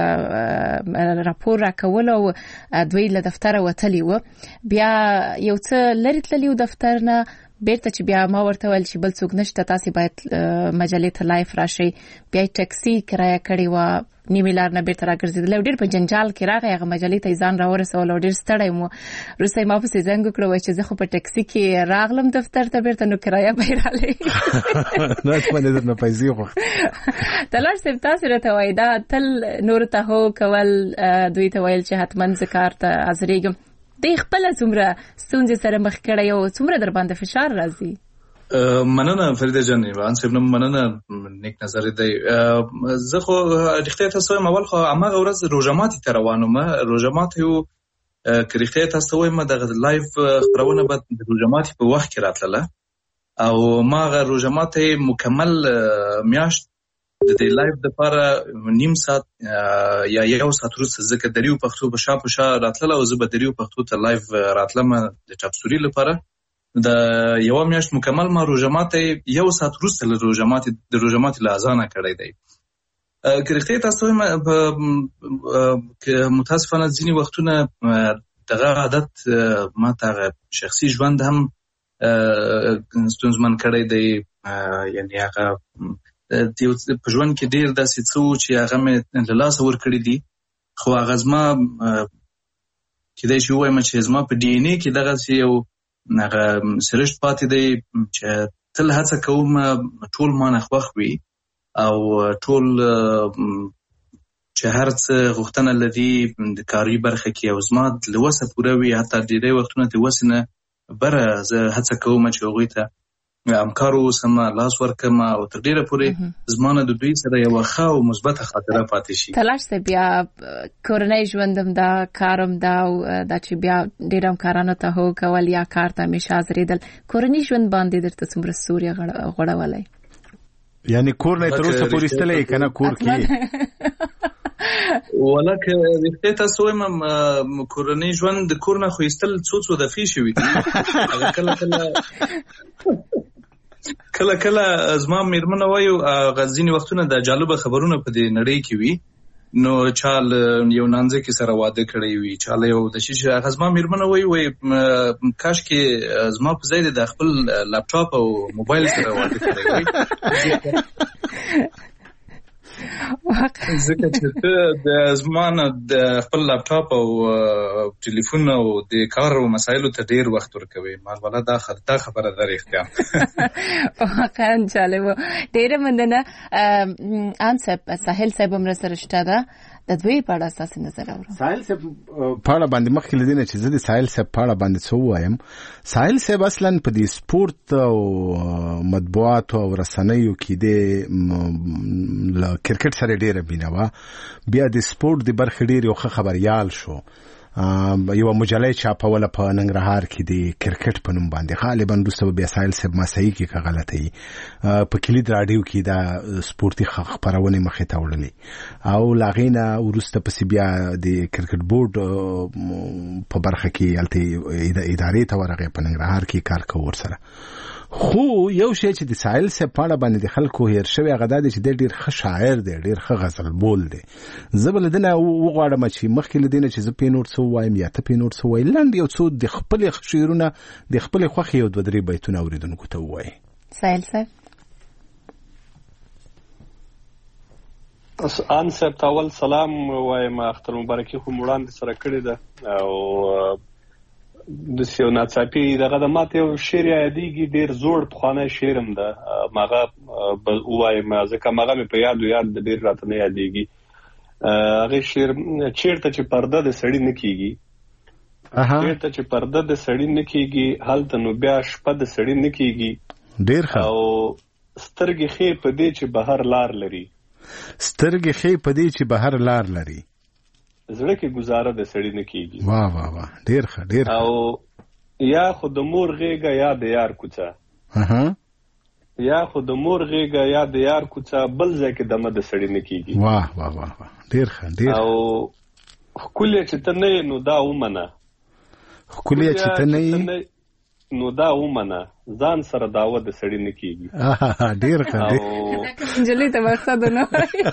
موږ راپور راکول او دوی له دفتر وتلی و، بیا یو څه لري تللی و دفتر نه، بیرته چې بیا ما ورته ویل چې بل څوک نشته، تاسو باید مجلې ته لایف راشئ. بیا ټکسي کرایه کړې و، نیمه لار نه بیرته راګرځېدل، ډېر په جنجال کې راغی. هغه مجلې ته ځان راورسول او ډېر ستړی وم. وروسته ما پسې زنګ وکړ چې زه خو په ټکسي کې راغلم دفتر ته بیرته، نو کرایه به یې رالې نه اتمنې درنه پیسې غوښت. تلاش صاحب تاسو راته وایي دا تل نور ته هو کول، دوی ته ویل چې حتما زه کار ته حاضرېږم. دوی خپله څومره ستونزې سره مخ کړی او څومره در باندې فشار راځي؟ مننه فریده جان، ایوان صاحب مننه، نیک نظر دی. زه خو رښتیا تاسو وایم اول خو هماغه ورځ روژه ماتي ته روان وم. روژه ماتي یو که رښتیا تاسو وایم دغه لایف خپرونه به د روژه ماتي په وخت کې راتله او ما هغه روژه ماتي مکمل میاشت د دې لایف د لپاره نیم ساعت یا یو ساعت وروسته ځکه دریو پښتو په شا راتله او زه به دریو پښتو ته لایف راتلم د چاپسوري لپاره د یو میاشت مکمل ما روژه ماته یو ساعت وروسته له روژه ماتې له اذانه کړی دی. که رښتیا تاسو وایم متاسفانه ځینې وختونه دغه عادت ما ته شخصي ژوند هم ستونزمن کړی دی. یعنې هغه په ژوند کې ډېر داسې څه و چې هغه مې له لاسه ورکړي دي، خو هغه زما کېدای شي ووایم چې زما په ډي ان اې کې دغسې یو هغه سرشت پاتې دی چې تل هڅه کوم ټول مانه خوښ وي او ټول چې هر څه غوښتنه لري د کاري برخه کې او زما له وسه پوره وي، حتی ډېری وختونه د وسې نه بره زه هڅه کوم چې هغوی ته همکار اوسم، لاس ورکړم او تر ډېره پورې زما نه د دوی سره یوه ښه او مثبته خاطره پاتې شي. تلاش صاحب بیا کورنۍ ژوند هم دا کارم دا او دا چې بیا ډېر همکارانو ته هو کول یا کار ته همیشه حاضرېدل، کورنۍ ژوند باندې درته څومره ستوري غوړولی؟ یعنی کور نه تر اوسه پورې ایستلی که نه کور کې؟ ولکه رښتیا تاسو وایم کورنۍ ژوند د کور نه خو ایستل څو دفعې شوي دي. کله زما مېرمنه وایو ځینې وختونه د جالبه خبرونه په دې نړۍ کې وي، نو چا یو نانځکې سره واده کړی وي، چا یو د شي هغه زما مېرمنه وایي کاشکې زما په ځای د خپل لپټاپ او موبایل سره واده کړی وي، ځکه چې ته د زما نه د خپل لپټاپ او ټلیفون او د کار او مسایلو ته ډېر وخت ورکوي. مالوله دا خبره ده رښتیا. واقعا جالبه. ډېره مننه. ان صاحب ساحل صاحب هم سره شته ده د دوی په اړه تاسو نظر اورم. ساحل صاحب په اړه باندې مخکې لدینه چې زه د ساحل صاحب په اړه باندې څه وایم. ساحل صاحب اصلا په دې سپورت او مطبوعات او رسنیو کې د کرکټ سره ډېره مینه وه، بیا د سپورت د برخې ډېر یو ښه خبریال شو. یوه مجله چاپوله په ننګرهار کې د کرکټ په نوم باندې، غالبا وروسته به بیا ساحل صاحب ما صحیح کې که غلطه وي په کلید راډیو کې دا سپورتي خپرونې مخې ته وړلې او له هغې نه وروسته پسې بیا د کرکټ بورډ په برخه کې هلته ادارې ته ورغی په ننګرهار کې کار کوو ورسره. خو یو شی چې د ساحل صاحب په اړه باندې د خلکو هیر شوی هغه دا دی چې دی ډېر ښه شاعر دی، ډېر ښه غزل بول دی. زه به له ده نه وغواړم چې مخکې له دې نه چې زه پې نور څه ووایم یا ته پې نور څه ووایي، لنډ یو څو د خپلې شعرونه د خپلې خوښې یو دوه درې بیتونه اورېدونکو ته ووایي. ساحل صاحب ان صاحب ته اول سلام وایم، اختر مبارکي خو وړاندې سره کړې ده او د سیو ناڅاپي دغه د ماته یو شعر یادېږي، ډېر زوړ پخوانی شعر هم ده، مغه ووایم ځکه مغه مې په یاد د ډېر راته نه یادېږي. هغې شعر چېرته چې پرده د سړي نه کېږي، چېرته چې پرده د سړي نه کېږي هلته نو بیا شپه د سړي نه کېږي. ډېر ښه. او سترګې ښې په دې چې بهر لار لري، سترګې ښې په دې چې بهر لار لري، زړه کې گزاره د سړی نه کیږي. واه واه واه ډیر ښه ډیر ښه. او یا خو د مور غېږه یا د یار کوڅه، یا خو د مور غېږه یا د یار کوڅه، بل ځای کې دمه د سړی نه کیږي. واه واه واه ډیر ښه ډیر. او ښکلې چې ته نه یې نو دا ومنه، ښکلې چې ته نه یې نو دا ومنه، ځان سره دعوه د سړی نه کیږي. ډیر ښه. انجلۍ ته مقصد نه وایي.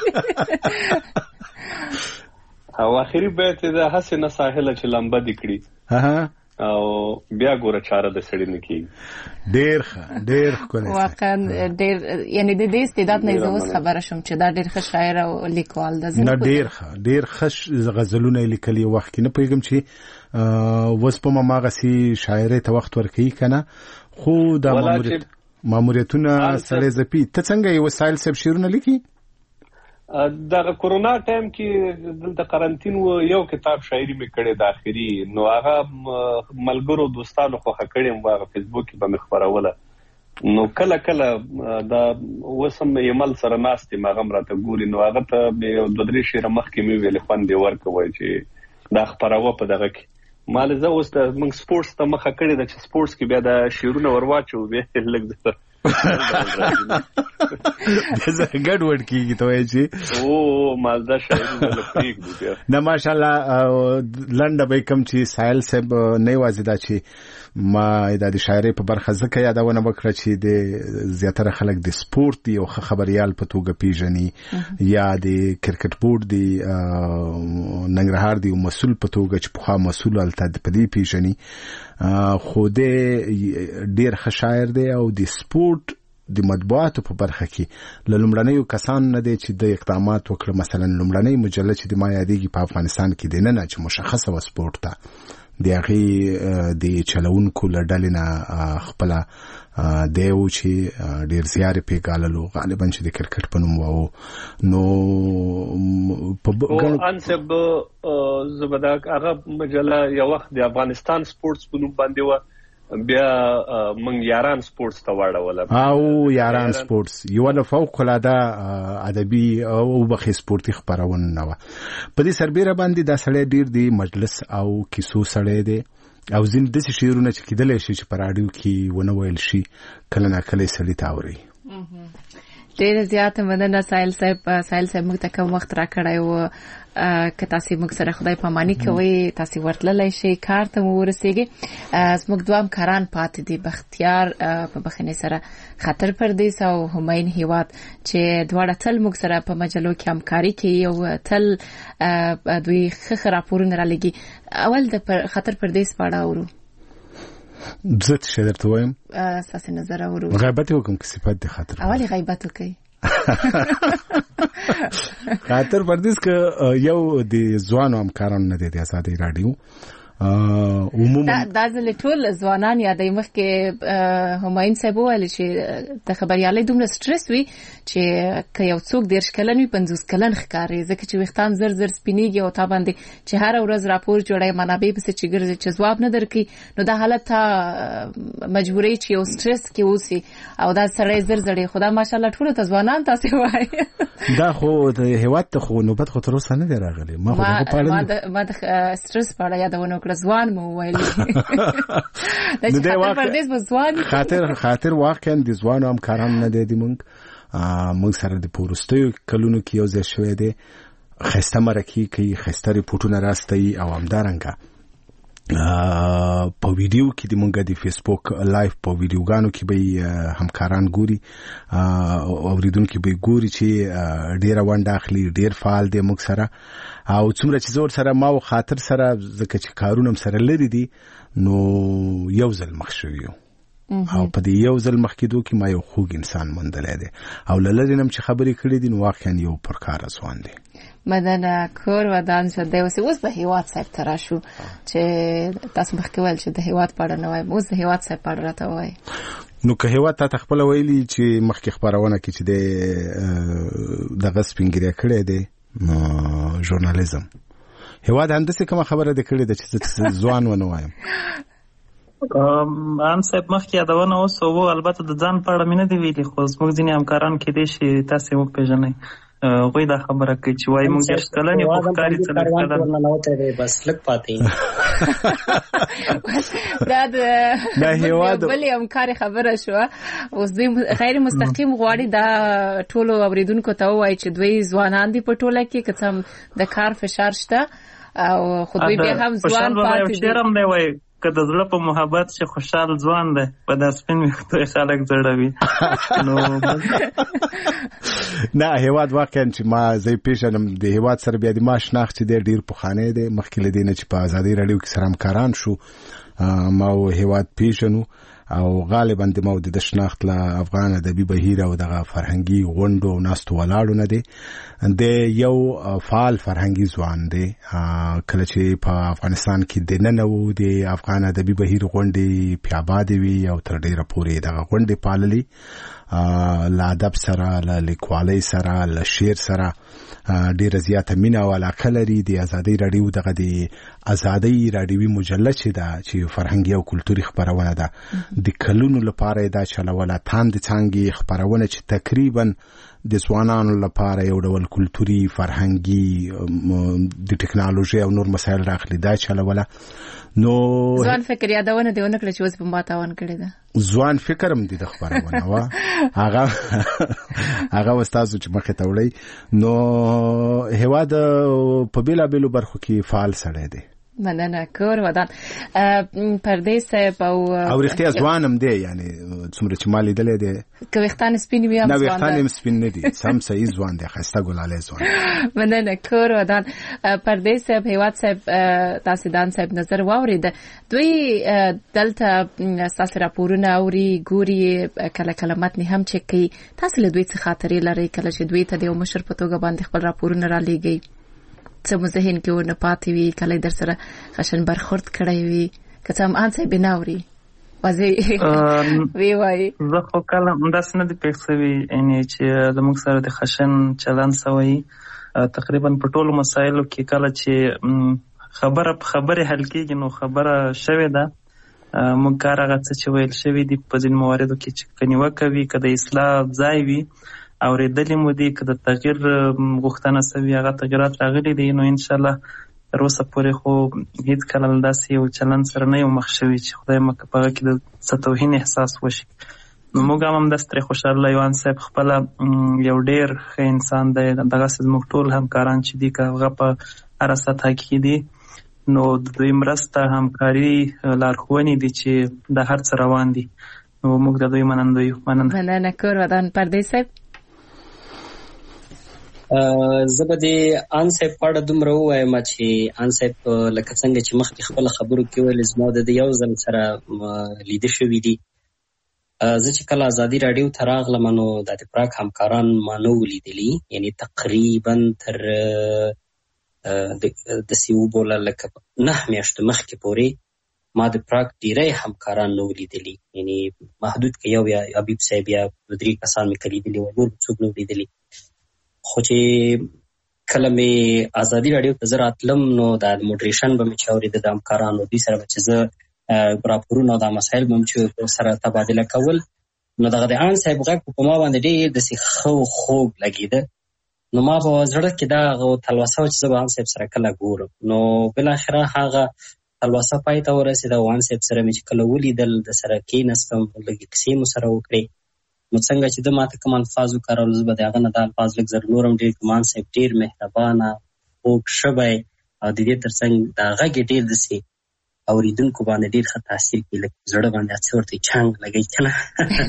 او آخري بیت دا هسې نه ساحله چې لمبه دې کړي او بیا ګوره چاره د سړي نه کېږي. ډېر ښه ډېر ښکلی. واقعا ډېر یعنې د دې استعداد نه زه اوس خبره شوم چې دا ډېر ښه شاعر او لیکوال ده. نه ډېر ښه ډېر ښه غزلونه یې لیکلي وخت کې نه پوهېږم چې اوس په هماغسې شاعرۍ ته وخت ورکوي که نه، خو دا ماموریتونه سړی ځپي. ته څنګه یې وسایل صاحب شعرونه لیکي؟ دغه کورونا ټایم کې دلته قرنطین و، یو کتاب شاعري مې کړې د آخري، نو هغه ملګرو دوستانو خوښه کړې وه، هغه فیسبوک کې به مې خپروله. نو کله کله دا اوس هم ایمل سره ناست یم، هغه هم راته ګوري، نو هغه ته یو دوه درې شعره مخکې مې ویلې خوند یې ورکوی چې دا خپروه په دغه کې. ما له زه اوس موږ سپورټس ته مخه کړې ده چې سپورټس کې بیا دا شعرونه ورواچو، بیا لږ دغه ګډ وډ کیږي ته وایي چې او مالدا شاعر ول پریک دی نه ماشاءالله لنډه به کوم چې سایل صاحب نه وازیدا چې ما د شاعرۍ په برخه ځکه یادونه وکړه چې د زیاتره خلک د سپورت یو خبريال په توګه پیژني یا د کرکټ بورډ دی ننګرهار دی مسول په توګه چې په مسول الته په دې پیژني خو د ډیر ښه شاعر دی او د سپورت د مطبوعاتو په برخه کې لومړنیو کسان نه دي چې د اقدامات وکړه. مثلا لومړنۍ مجله چې د ما یادېږي په افغانستان کې دی نه چې مشخصه و سپورت ته د هغې د چلونکو له ډلې نه خپله دیو چې ډېر زیارې پې ګاللو غالبا چې د کرکټ په نوم وو نو انسب زبداک هغه مجله یو وخت د افغانستان سپورتس په نوم باندې و بیا من یاران سپورتس ته واړول او یاران سپورتس یو له فوق العاده ادبي او بخي سپورتي خبرونه نه و په دې سربېره باندې دا سړی ډیر دی مجلس او کیسو سړی دی او زین د شعرونه چې کېدلې شي چې پر اډیو کې ونه ویل شي کله نه کله سړی تاوري. ډېر زیات مننه سایل صاحب موږ ته کوم وخت راکړای و که تاسو موږ سره خدای پاماني کوي تاسو ورتللی شي کار ته مو ورسیږي. زموږ دوام کاران پاتې دي بختیار په بخښنې سره خطر پردیس او هماین هیواد چې دواړه تل موږ سره په مجلو کې همکاري کوي او تل دوی ښه راپورونه رالېږي. اول د خطر پردیس په اړه اورو زت شه درته وایم اساس نظر اورو غیبت وکم که صفات د خطر اولی غیبت وکي خاطر پردیس که یو د ځوانو همکارانو نه دی د آزادۍ راډیو عموما دا ځل ټول ځوانان یادې مخکې هماین صاحب ویل چې د خبريالۍ دومره سټرس وي چې که یو څوک 10 کلن وي 50 کلن ښکاري ځکه چې وختان زر سپینیږي او تا باندې چې هر ورځ راپور جوړای منابع به چې ګرځي چې ځواب نه درکې نو دا حالت ته مجبورې چې یو سټرس کې اوسي او دا سړی زر خدا ماشاءالله ټول ته ځوانان تاسو وایي دا خو د هیواد ته خو نوبت خو تر اوسه نه دی راغلی ما خو ما د سټرس په اړه یادونه ځوان مو ویلي د خطر پردیس ځوان خاطر واقعا د ځوانو همکاران نه دي موږ سره د پورستیو کلونو کې یو ځای شوی دی خسته مرکې کوي خسته ریپورټونه راستوي او همدارنګه په ویډیو کې د مونږ د فیسبوک لایف په ویډیوګانو کې به همکاران ګوري اوریدونکو به ګوري چې ډیره ونډه اخلي ډیر فعال دي موږ سره او څومره چې زور سره ما او خاطر سره ځکه چې کارونه سره لري دي نو یو ځل مخ شویو او په دې یو ځل مخ کېدو کې ما یو خوږ انسان مندلې دي او للذینم چې خبرې کړې دي نو واقعا یو پرکار ځوان دي مدنه کور ودان شو دی اوس د هیواد صاحب تر شو چې تاسو مخکې ول چې د هیواد پاړه نه وای اوس د هیواد صاحب پاړه راته وای نو که هیواد ته خپل ویلي چې مخکې خبرونه کې چې د غسپینګری کړې دي ژورنالیزم هیواد هندسه کوم خبره ده کړې ده چې ځوان ونه وایم ان صاحب مخکې یادونه اوس او البته د ځان په اړه مینه دی ویلي خو زموږ ځینې همکاران کې دي چې تاسو مو پیژنئ غوی دا خبره کوي چې وای موږ د کلنې په کاری څه کړل نه وته بس لک پاتې دا هیواد بلې همکاري خبره شو اوس دوی غیر مستقیم غواړي دا ټولو اوریدونکو ته وایي چې دوی ځوانان دي په ټوله کې کڅم د کار فشار شته او خو دوی به هم ځوان پاتې دي که د زړه په محبت چې خوشحال ځوان دی په داس سپین وختو خلک زړوي نو نه هیواد واقعا چې ما زې پیژنم د هیواد سره بیا د ما شناخت چې ډیر پخوانی دی مخکې له دې نه چې په آزادۍ راډیو کې سره همکاران شو ما هیواد پیژنو او غالبا د مو د شناخت له افغان ادبي بهیر او دغه فرهنګي غونډو او ناستو ولاړو نه دي د یو فعال فرهنګي ځوان دی کله چې په افغانستان کې د نن وو د افغان ادبي بهیر غونډې پیاباد وی او تر ډیره پورې دغه غونډې پاللې له ادب سره له لیکوالۍ سره له شعر سره ډیره زیاته مینه او علاقه لري د آزادۍ راډیو دغه د آزادۍ راډیوي مجله چې دا چې فرهنګي او کلتوري خبرونه ده د کلونو لپاره دا چلوله تاند څنګه خبرونه چې تقریبا د ځوانانو لپاره یو ډول کلتوري فرهنګي د ټکنالوژي او نور مسایل راغلي دا چلوله نو ځوان فکر یادونه دی ونه کړی چې اوس په ما تاوان کړی ده ځوان فکر هم دي د خبرونه وا هغه استاد چې مخه ته وړي نو هواد په بیلا بیلو برخو کې فعال سره دی مننه کور ودان پردیس او رښتیا ځوانم دی یعنی څومره چې مالي دلې دی که وختان سپین بیا نه وختان سپین نه دي سم صحیح ځوان دی خسته ګلاله ځوان مننه کور ودان پردیس په هیواد صاحب تاسو دان صاحب نظر واورید دوی دلته تاسو راپورونه اوري ګوري کله کله متن هم چکی تاسو له دوی څخه خاطرې لري کله چې دوی ته د مشر په توګه باندې خپل راپورونه را لېږي څه مزهین کې ونه پاتې وي کله در سره خشن برخورد کړی وي که څه هم انسه بناوري وځي وی وای زه خو کله همداسې نه دي پېښ شوي یعنې چې زموږ سره د خشن چلند شوی تقریبا په ټولو مسایلو کې کله چې خبره په خبرې حل کېږي نو خبره شوې ده موږ کار هغه څه چې ویل شوي دي په ځینو مواردو کې چې که نیوکه وي که د اصلاح ځای وي اورېدلې مو دي که د تغییر غوښتنه شوې هغه تغیرات راغلي دي نو انشاءالله تر اوسه پورې خو هېڅ کله داسې یو چلند سره نه یو مخ شوي چې خدای مکه په هغه کې د څه توهین احساس وشي نو موږ هم همداسې ترې خوشحاله یوان صاحب خپله یو ډېر ښه انسان دی دغسې زموږ ټول همکاران چې دي که هغه په هره سطحه کې دي نو د دوی مرسته همکاري لارښوونې دي چې د هر څه روان دي نو موږ د دوی منندوی یو مننه کور ودان پردیس صاحب زه به د ان صاحب په اړه دومره ووایم چې ان صاحب لکه څنګه چې مخکې خپله خبرو کې ویل زما د یو ځل سره لیده شوي دي زه چې کله ازادي راډیو ته راغلم نو د پراک همکاران ما نه ولیدلي یعنی تقریبا تر داسې وبوله لکه 9 میاشتو مخکې پورې ما د پراک ډیری همکاران نه ولیدلي یعنی محدود که یو یا حبیب صاحب یا 2-3 کسان مې که لیدلي وای نور څوک نه ولیدلي خو چې کله مې ازادي راډیو ته زه راتلم نو د موډریشن به مې چې اورېده د همکارانو دوی سره به چې زه راپورونه او دا مسایل به مې چې سره تبادله کول نو دغه د ان صاحب غږ په ما باندې ډېر داسې ښه خوږ لګېده نو ما په زړه کې دا تلوسه وه چې زه به ان صاحب سره کله ګورم نو بالاخره هغه تلوسه پای ته ورسېده او ان صاحب سره مې چې کله ولیدل د سره کېناستم لږې کیسې مو سره وکړې نو څنګه چې د ماته کوم الفاظ وکارول زه به د هغه نه دا الفاظ لږ زر نور هم ډېر ګمان صاحب ډېر مهربانه خوږ شوی او د دې تر څنګ د غږ یې ډېر داسې اورېدونکو باندې ډېر ښه تاثیر کوي لکه زړه باندې څه ورته چنګ لګوي که نه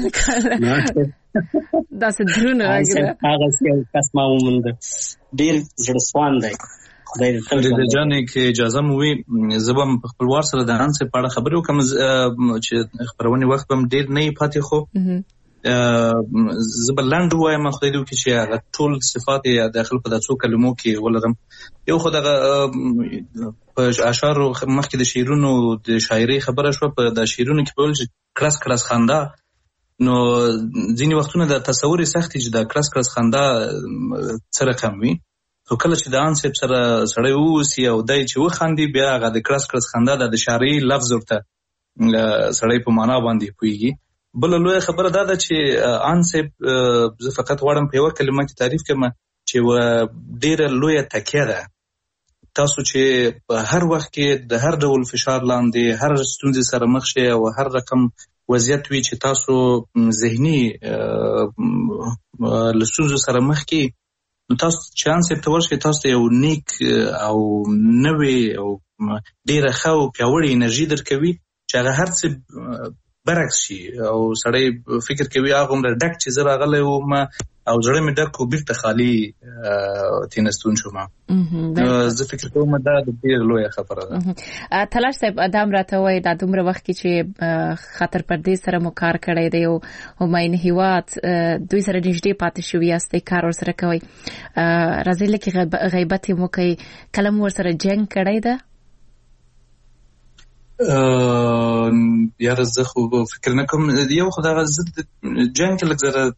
داسې دروند غږ ده هغسې یو کس ما ومونده ډېر زړه سوان دی فریده جانې که اجازه مو وي زه به په خپلوار سره د ان صاحب په اړه خبرې وکړم چې خپرونې وخت به هم ډېر نه یې پاتې خو زه به لنډ ووایم خدای دې وکړي چې هغه ټول صفات یې داخل په دا څو کلمو کې ولرم یو خو دغه په اشعارو مخکې د شعرونو د شاعرۍ خبره شوه په دا شعرونو کې به ویل چې کړس کړس خندا نو ځینې وختونه د تصور یې سخت چې دا کړس کړس خندا څه رقم وي خو کله چې د ان صاحب سره سړی واوسي او دی چې وخاندي بیا هغه د کړس کړس خندا د شاعرۍ لفظ ورته سړی په معنا باندې پوهېږي بله لویه خبره دا ده چې ان صاحب زه فقط غواړم په یوه کلمه کې تعریف کړم چې ډېره لویه تکیه ده تاسو چې په هر وخت کې د هر ډول فشار لاندې هر ستونزې سره مخ شئ او هر رقم وضعیت وي چې تاسو ذهني له ستونزو سره مخ کې نو تاسو چې ان صاحب ته ورشئ تاسو ته یو نیک او نوې او ډېره ښه او پیاوړې انرژي درکوي چې هغه هر څه برعکس شي او سړی فکر کوي هغه عمره ډک چې زه راغلی وم او زړه مې ډک و بیرته خالي تېنستون شوم زه فکر کوم دا ډېره لویه خبره ده تلاش صاحب ادم راته وایي دا دومره وخت کې چې خاطر پردې سره مو کار کړی دی او هماین هیواد دوی سره نږدې پاتې شوي یاستئ کار ورسره کوئ راځئ لکه غیبت یې مو کوئ کله مو ورسره جنګ کړی ده یاره زه خو فکر نه کوم یو خو دغه زه جنګ کې لږ زره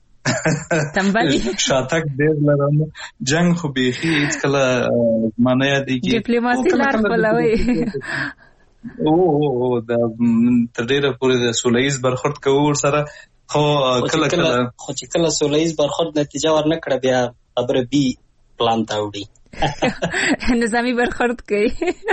شاتګ ډېر لرم جنګ خو بیخي هېڅکله ما نه یادېږي ډیپلوماسي لار خپلوئ او تر ډیره پورې د سولهییز برخورد کوو ورسره، خو چې کله سولهییز برخورد نتیجه ورنکړه بیا خبره بي پلان ته وړي، نظامي برخورد کوي.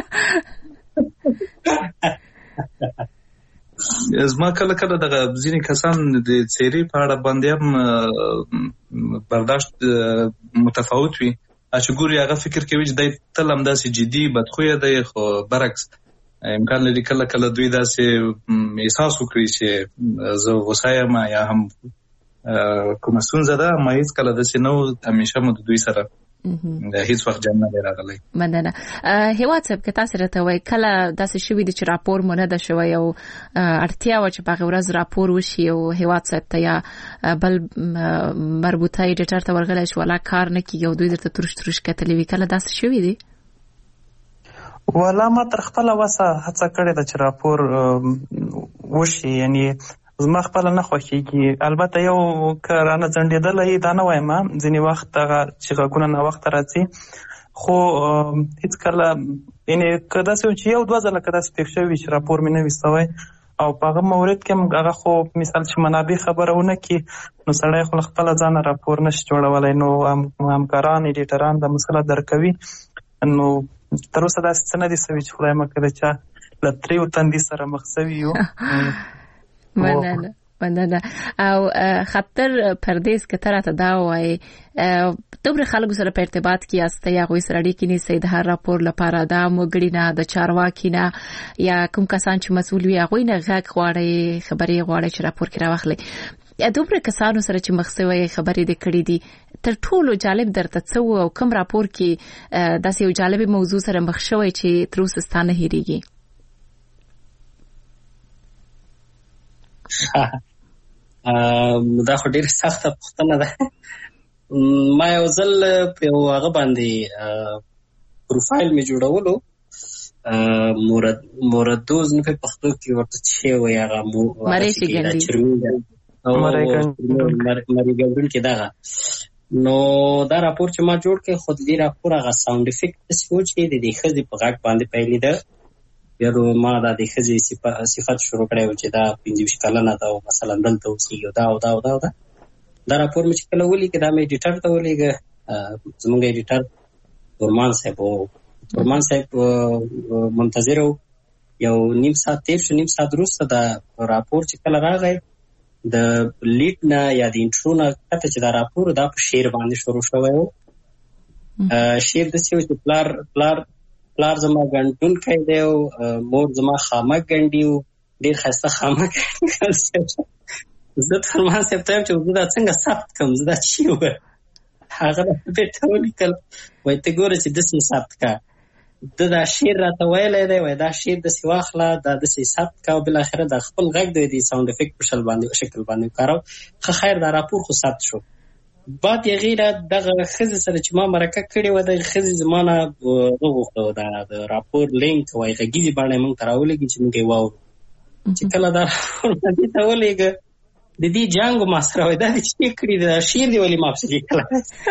زما کله دغه ځینې کسان د څیرې په اړه باندې هم برداشت متفاوت وي، چې ګوري هغه فکر کوي چې دی تل همداسې جدي بدخویه دی، خو برعکس امکان لري کله دوی داسې احساس وکړي چې زه غوسه یم یا هم کومه ستونزه ده، ما هیڅ کله داسې نه و، همیشه مو د دوی سره هیڅ وخت جنګ نه دی راغلی. مننه. هیواد صاحب که تاسو راته وایي کله داسې شوي دي چې راپور مو نه ده شوی او اړتیا وه چې په هغې ورځ راپور وشي او هیواد صاحب ته یا بل مربوطه ایډیټر ته ورغلی شو ولا کار نه کېږي او دوی درته ترش کتلي وي، کله داسې شوي دي؟ ولا ما تر خپله وسه هڅه کړې ده چې راپور وشي، یعنی زما خپل نه خوښیږي. البته یو که رانه ځنډېدلی دا نه وایم، ځینې وخت هغه چې غږونه ناوخته راځي، خو هېڅکله یعنې که داسې و چې یو دوه ځله که داسې پېښ شوي چې راپور مې نه وي سوی او په هغه مورد کې هغه خو مثال چې منابع خبره ونه کړي نو سړی خو له خپله ځانه راپور نشي جوړولی، نو همکاران ایډیټران دا مسله درکوي. نو تر اوسه داسې څه نه دي سوي چې خدای مکړه د چا له تریو تندي سره مخ سوي یو. مننه. او خطر پردیس که ته راته دا وایي دومره خلکو سره په ارتباط کې یاستئ، هغوی سره اړیکې نیسئ د هر راپور لپاره، د عامو وګړي نه، د چارواکي نه یا کوم کسان چې مسؤل وي هغوی نه غږ غواړئ، خبرې غواړئ چې راپور کې راواخلئ. دومره کسانو سره چې مخ سوی خبرې دې کړې دي، تر ټولو جالب درته څه و او کوم راپور کې داسې یو جالبې موضوع سره مخ شوی چې تر اوسه ستا نه هېرېږي؟ دا خو ډېره سخته پوښتنه ده. ما یو ځل په یو هغه باندې پروفایل مې جوړولو، موردوز نه په پښتو کې ورته چې وایي هغه مریګنډون کې دغه. نو دا راپور چې ما جوړ کړ خو د دې راپور هغه ساوند افیکټ داسې و چې د دې ښځې په غږ باندې پیلېده. بیا ما دا د ښځې صفت شروع کړی و چې دا 25 کلنه ده او مثلا دلته اوسېږي او دا او دا او دا. دا راپور مې چې کله ولیکه دا مې ایډیټر ته ولیږه، زموږ ایډیټر نورمان صاحب و. نورمان صاحب منتظر و، یو نیم ساعت تیر شو، نیم ساعت وروسته دا راپور چې کله راغی د لیډ نه یا د انټرو نه کته چې دا راپور دا په شعر باندې شروع شوی و. شعر داسې و چې پلار زما ګنډونکی دی او مور زما خامک ګنډي و، ډېر ښایسته خامک. زه نورمان صاحب ته وایم چې زه دا څنګه ثبت کړم، زه دا چی ووایم؟ هغه بېرته ولیکل، وایي ته ګوره چې داسې ثبت کړه. دا شعر راته ویلی دی، وایي دا شعر داسې واخله، دا داسې ثبت کړه او بالاخره دا خپل غږ دی د ساوند افیکټ په شکل باندې وکاروه. ښه خیر دا راپور خو ثبت شو. بعد یې غیره دغه ښځې سره چې ما مرکه کړې وه، دغه ښځې زما نه وغوښته د راپور لینک وایي غږیزې بڼه یې موږ ته راولېږي چې موږ یې واورو. چې کله دا راپور دې ته ولېږه د دې جنګ ما سره وایي دا دې چې کړي دا شعر دې ولې ما پسې لیکلی؟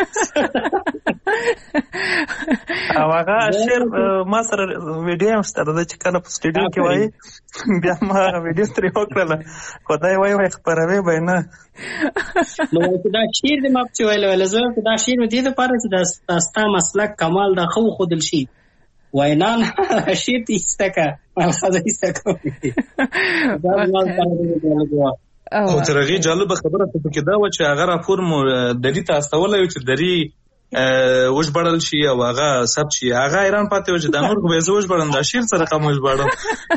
او هغه شعر ما سره ویډیو هم شته ده چې کله په سټوډیو کې وایي بیا ما هغه ویډیو ترې وکړله، خو دا یې وایي خپروې به یې نه. نو وایي دا شعر دې ما پسې ویلی، زه وایم دا شعر مې دې دپاره چې دا ستا مسلک کمال دا ښه وښودل شي. وایي نه شعر دې ایسته کړه، ملخصه ایسته کړه. خو تر هغې جالبه خبره پکې دا وه چې هغه راپور مو دري ته استولی و چې دري وژباړل شي او هغه ثبت شي. هغه حیران پاتې و چې دا نور خو به یې زه وژباړم، دا شعر سره کوم وژباړم.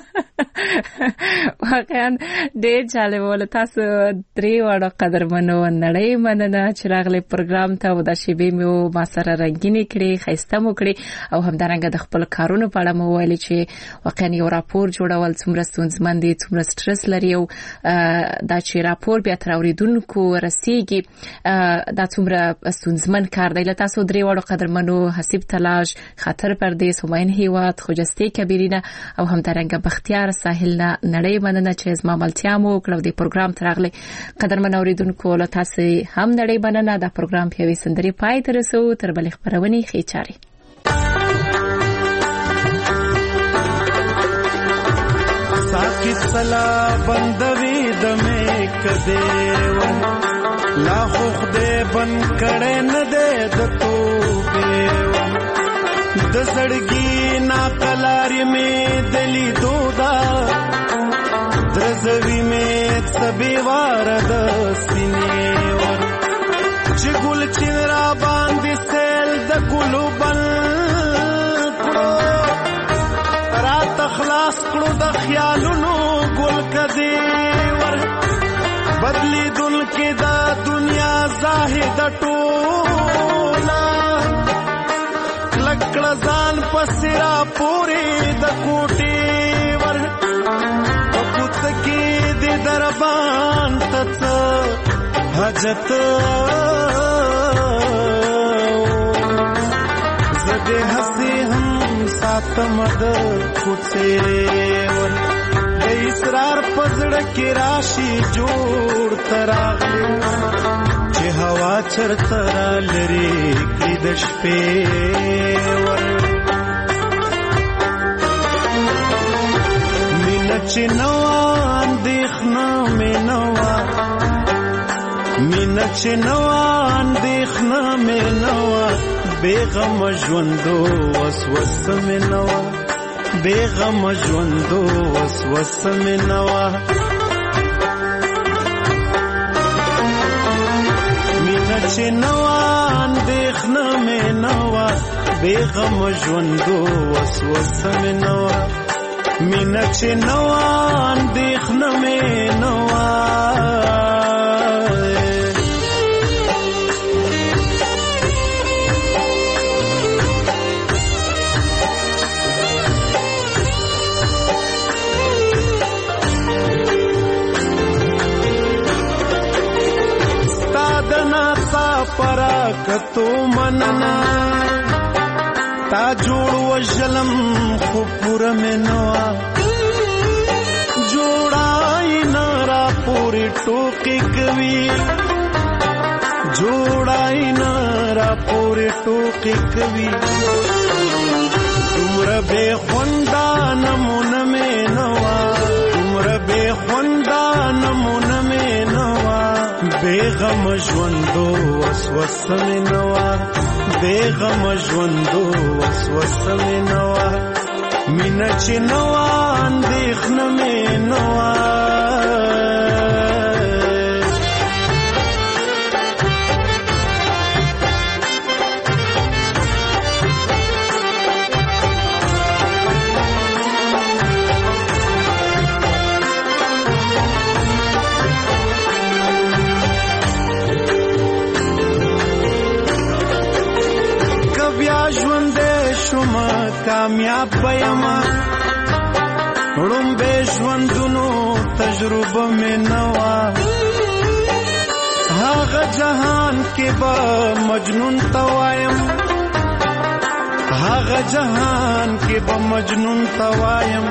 واقعا ډېر جالبه وله. تاسو درې واړه قدرمنو نړۍ مننه چې راغلئ پروګرام ته او دا شیبې مې ما سره رنګینې کړې، ښایسته مو کړې او همدارنګه د خپلو کارونو په اړه مو ویلې چې واقعا یو راپور جوړول څومره ستونزمن دي، څومره سټرس لري او دا چې راپور بیا تر اورېدونکو رسېږي دا څومره ستونزمن کار دی. له تاسو درې واړو قدرمنو حسیب تلاش، خاطر پردیس، همایون هیواد، خوجستې کبیرینه او همدارنګه بختیار ساحل نه نړۍ مننه چې زما ملتیا مو وکړه د پروګرام ته راغلئ. قدرمن اوریدونکو له تاسو هم نړۍ مننه. دا پروګرام په یوې سندرې پای ته رسو. تر بلې خبرونې ښې چارې. کلا بندوي د مې کده ور لا خدای بن کړه نه دې د توبه ور د زړګي نا کلاري مې دلی دودا درزوي مې سبي وار د سینې ور چې ګل چې را باندې سیل د ګلو بل کړو رات خلاص کړو د خیالونو ګل کدي ور بدلی دل کې دا دنیا زاهد ټولا لکړه ځان پسرا پوری د کوټي ور پوت کې د دربان تڅ حاجت زده هسي هم ساتم د کوڅه ور د اسرار پزړه کې راشي جوړ تراغلي چې هوا چرته لري کې د شپې ور مینه چې نو اندېښنه مې نوا مینه چې نو اندېښنه مې نوا بیغم ژوندو وسوسه مې نوا بیغم ژوندو وسوسه مې نوا مینه چې نو اندېښنه مې نوا بیغم ژوندو وسوسه مې نوا مینه چې نو اندېښنه مې نوا پراکتو مننا تا جوړ وجلم خو پورا منوا جوړای نارا پوری ټوکی کوي جوړای نارا پوری ټوکی کوي تمره به خوندا نمونه منوا تمره به خوندا نمونه منوا بیغم ژوندو وسوسه مې نوا بیغم ژوندو وسوسه مې نوا مینه چې نوا اندېښنه مې نوا کامیاب بېما وړم به ژوندونو تجربه مې نوا هغه جهان کې به مجنون توایم هغه جهان کې به مجنون توایم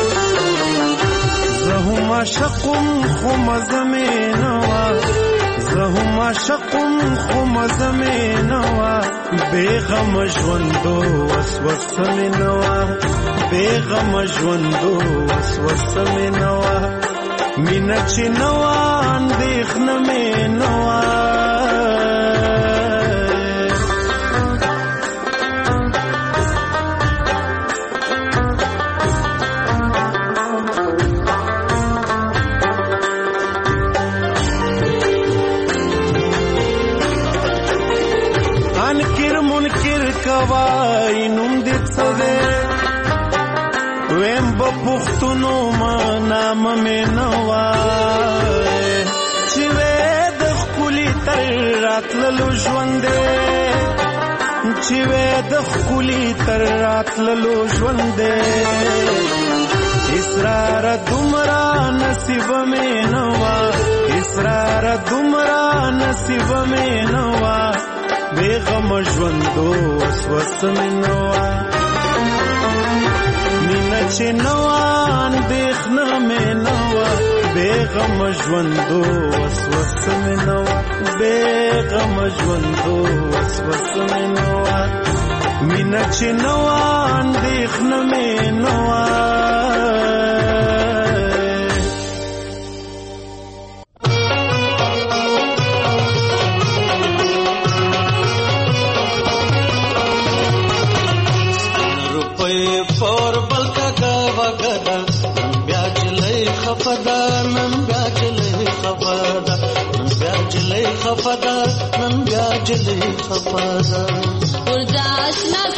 زه هم عاشقم خو مزه مې نوا زه هم عاشقم خو مزه مې نوا بیغم ژوندو وسوسه مې نوا بیغم ژوندو وسوسه مې نوا مینه چې نوا اندېښنه مې نوا کوای نوم دې څه دی ویم به پښتونو ما نام مې نوا چې وې د ښکلي تر راتللو ژوند دی چې وې د ښکلي تر راتللو ژوند دی اسرار دومره نصیب مې نوا اسرار دومره نصیب مې نوا بیغم ژوندو وسوسه مې نوا مینه چې نوا اندېښنه مې نوا بیغم ژوندو وسوسه مې نوا بیغم ژوندو وسوسه مې نوا مینه چې نوا اندېښنه مې نوا فور بلکا وګدا بیا جلې خفدا نن بیا جلې خفدا نن بیا جلې خفدا نن بیا جلې خفدا ورځ آشنا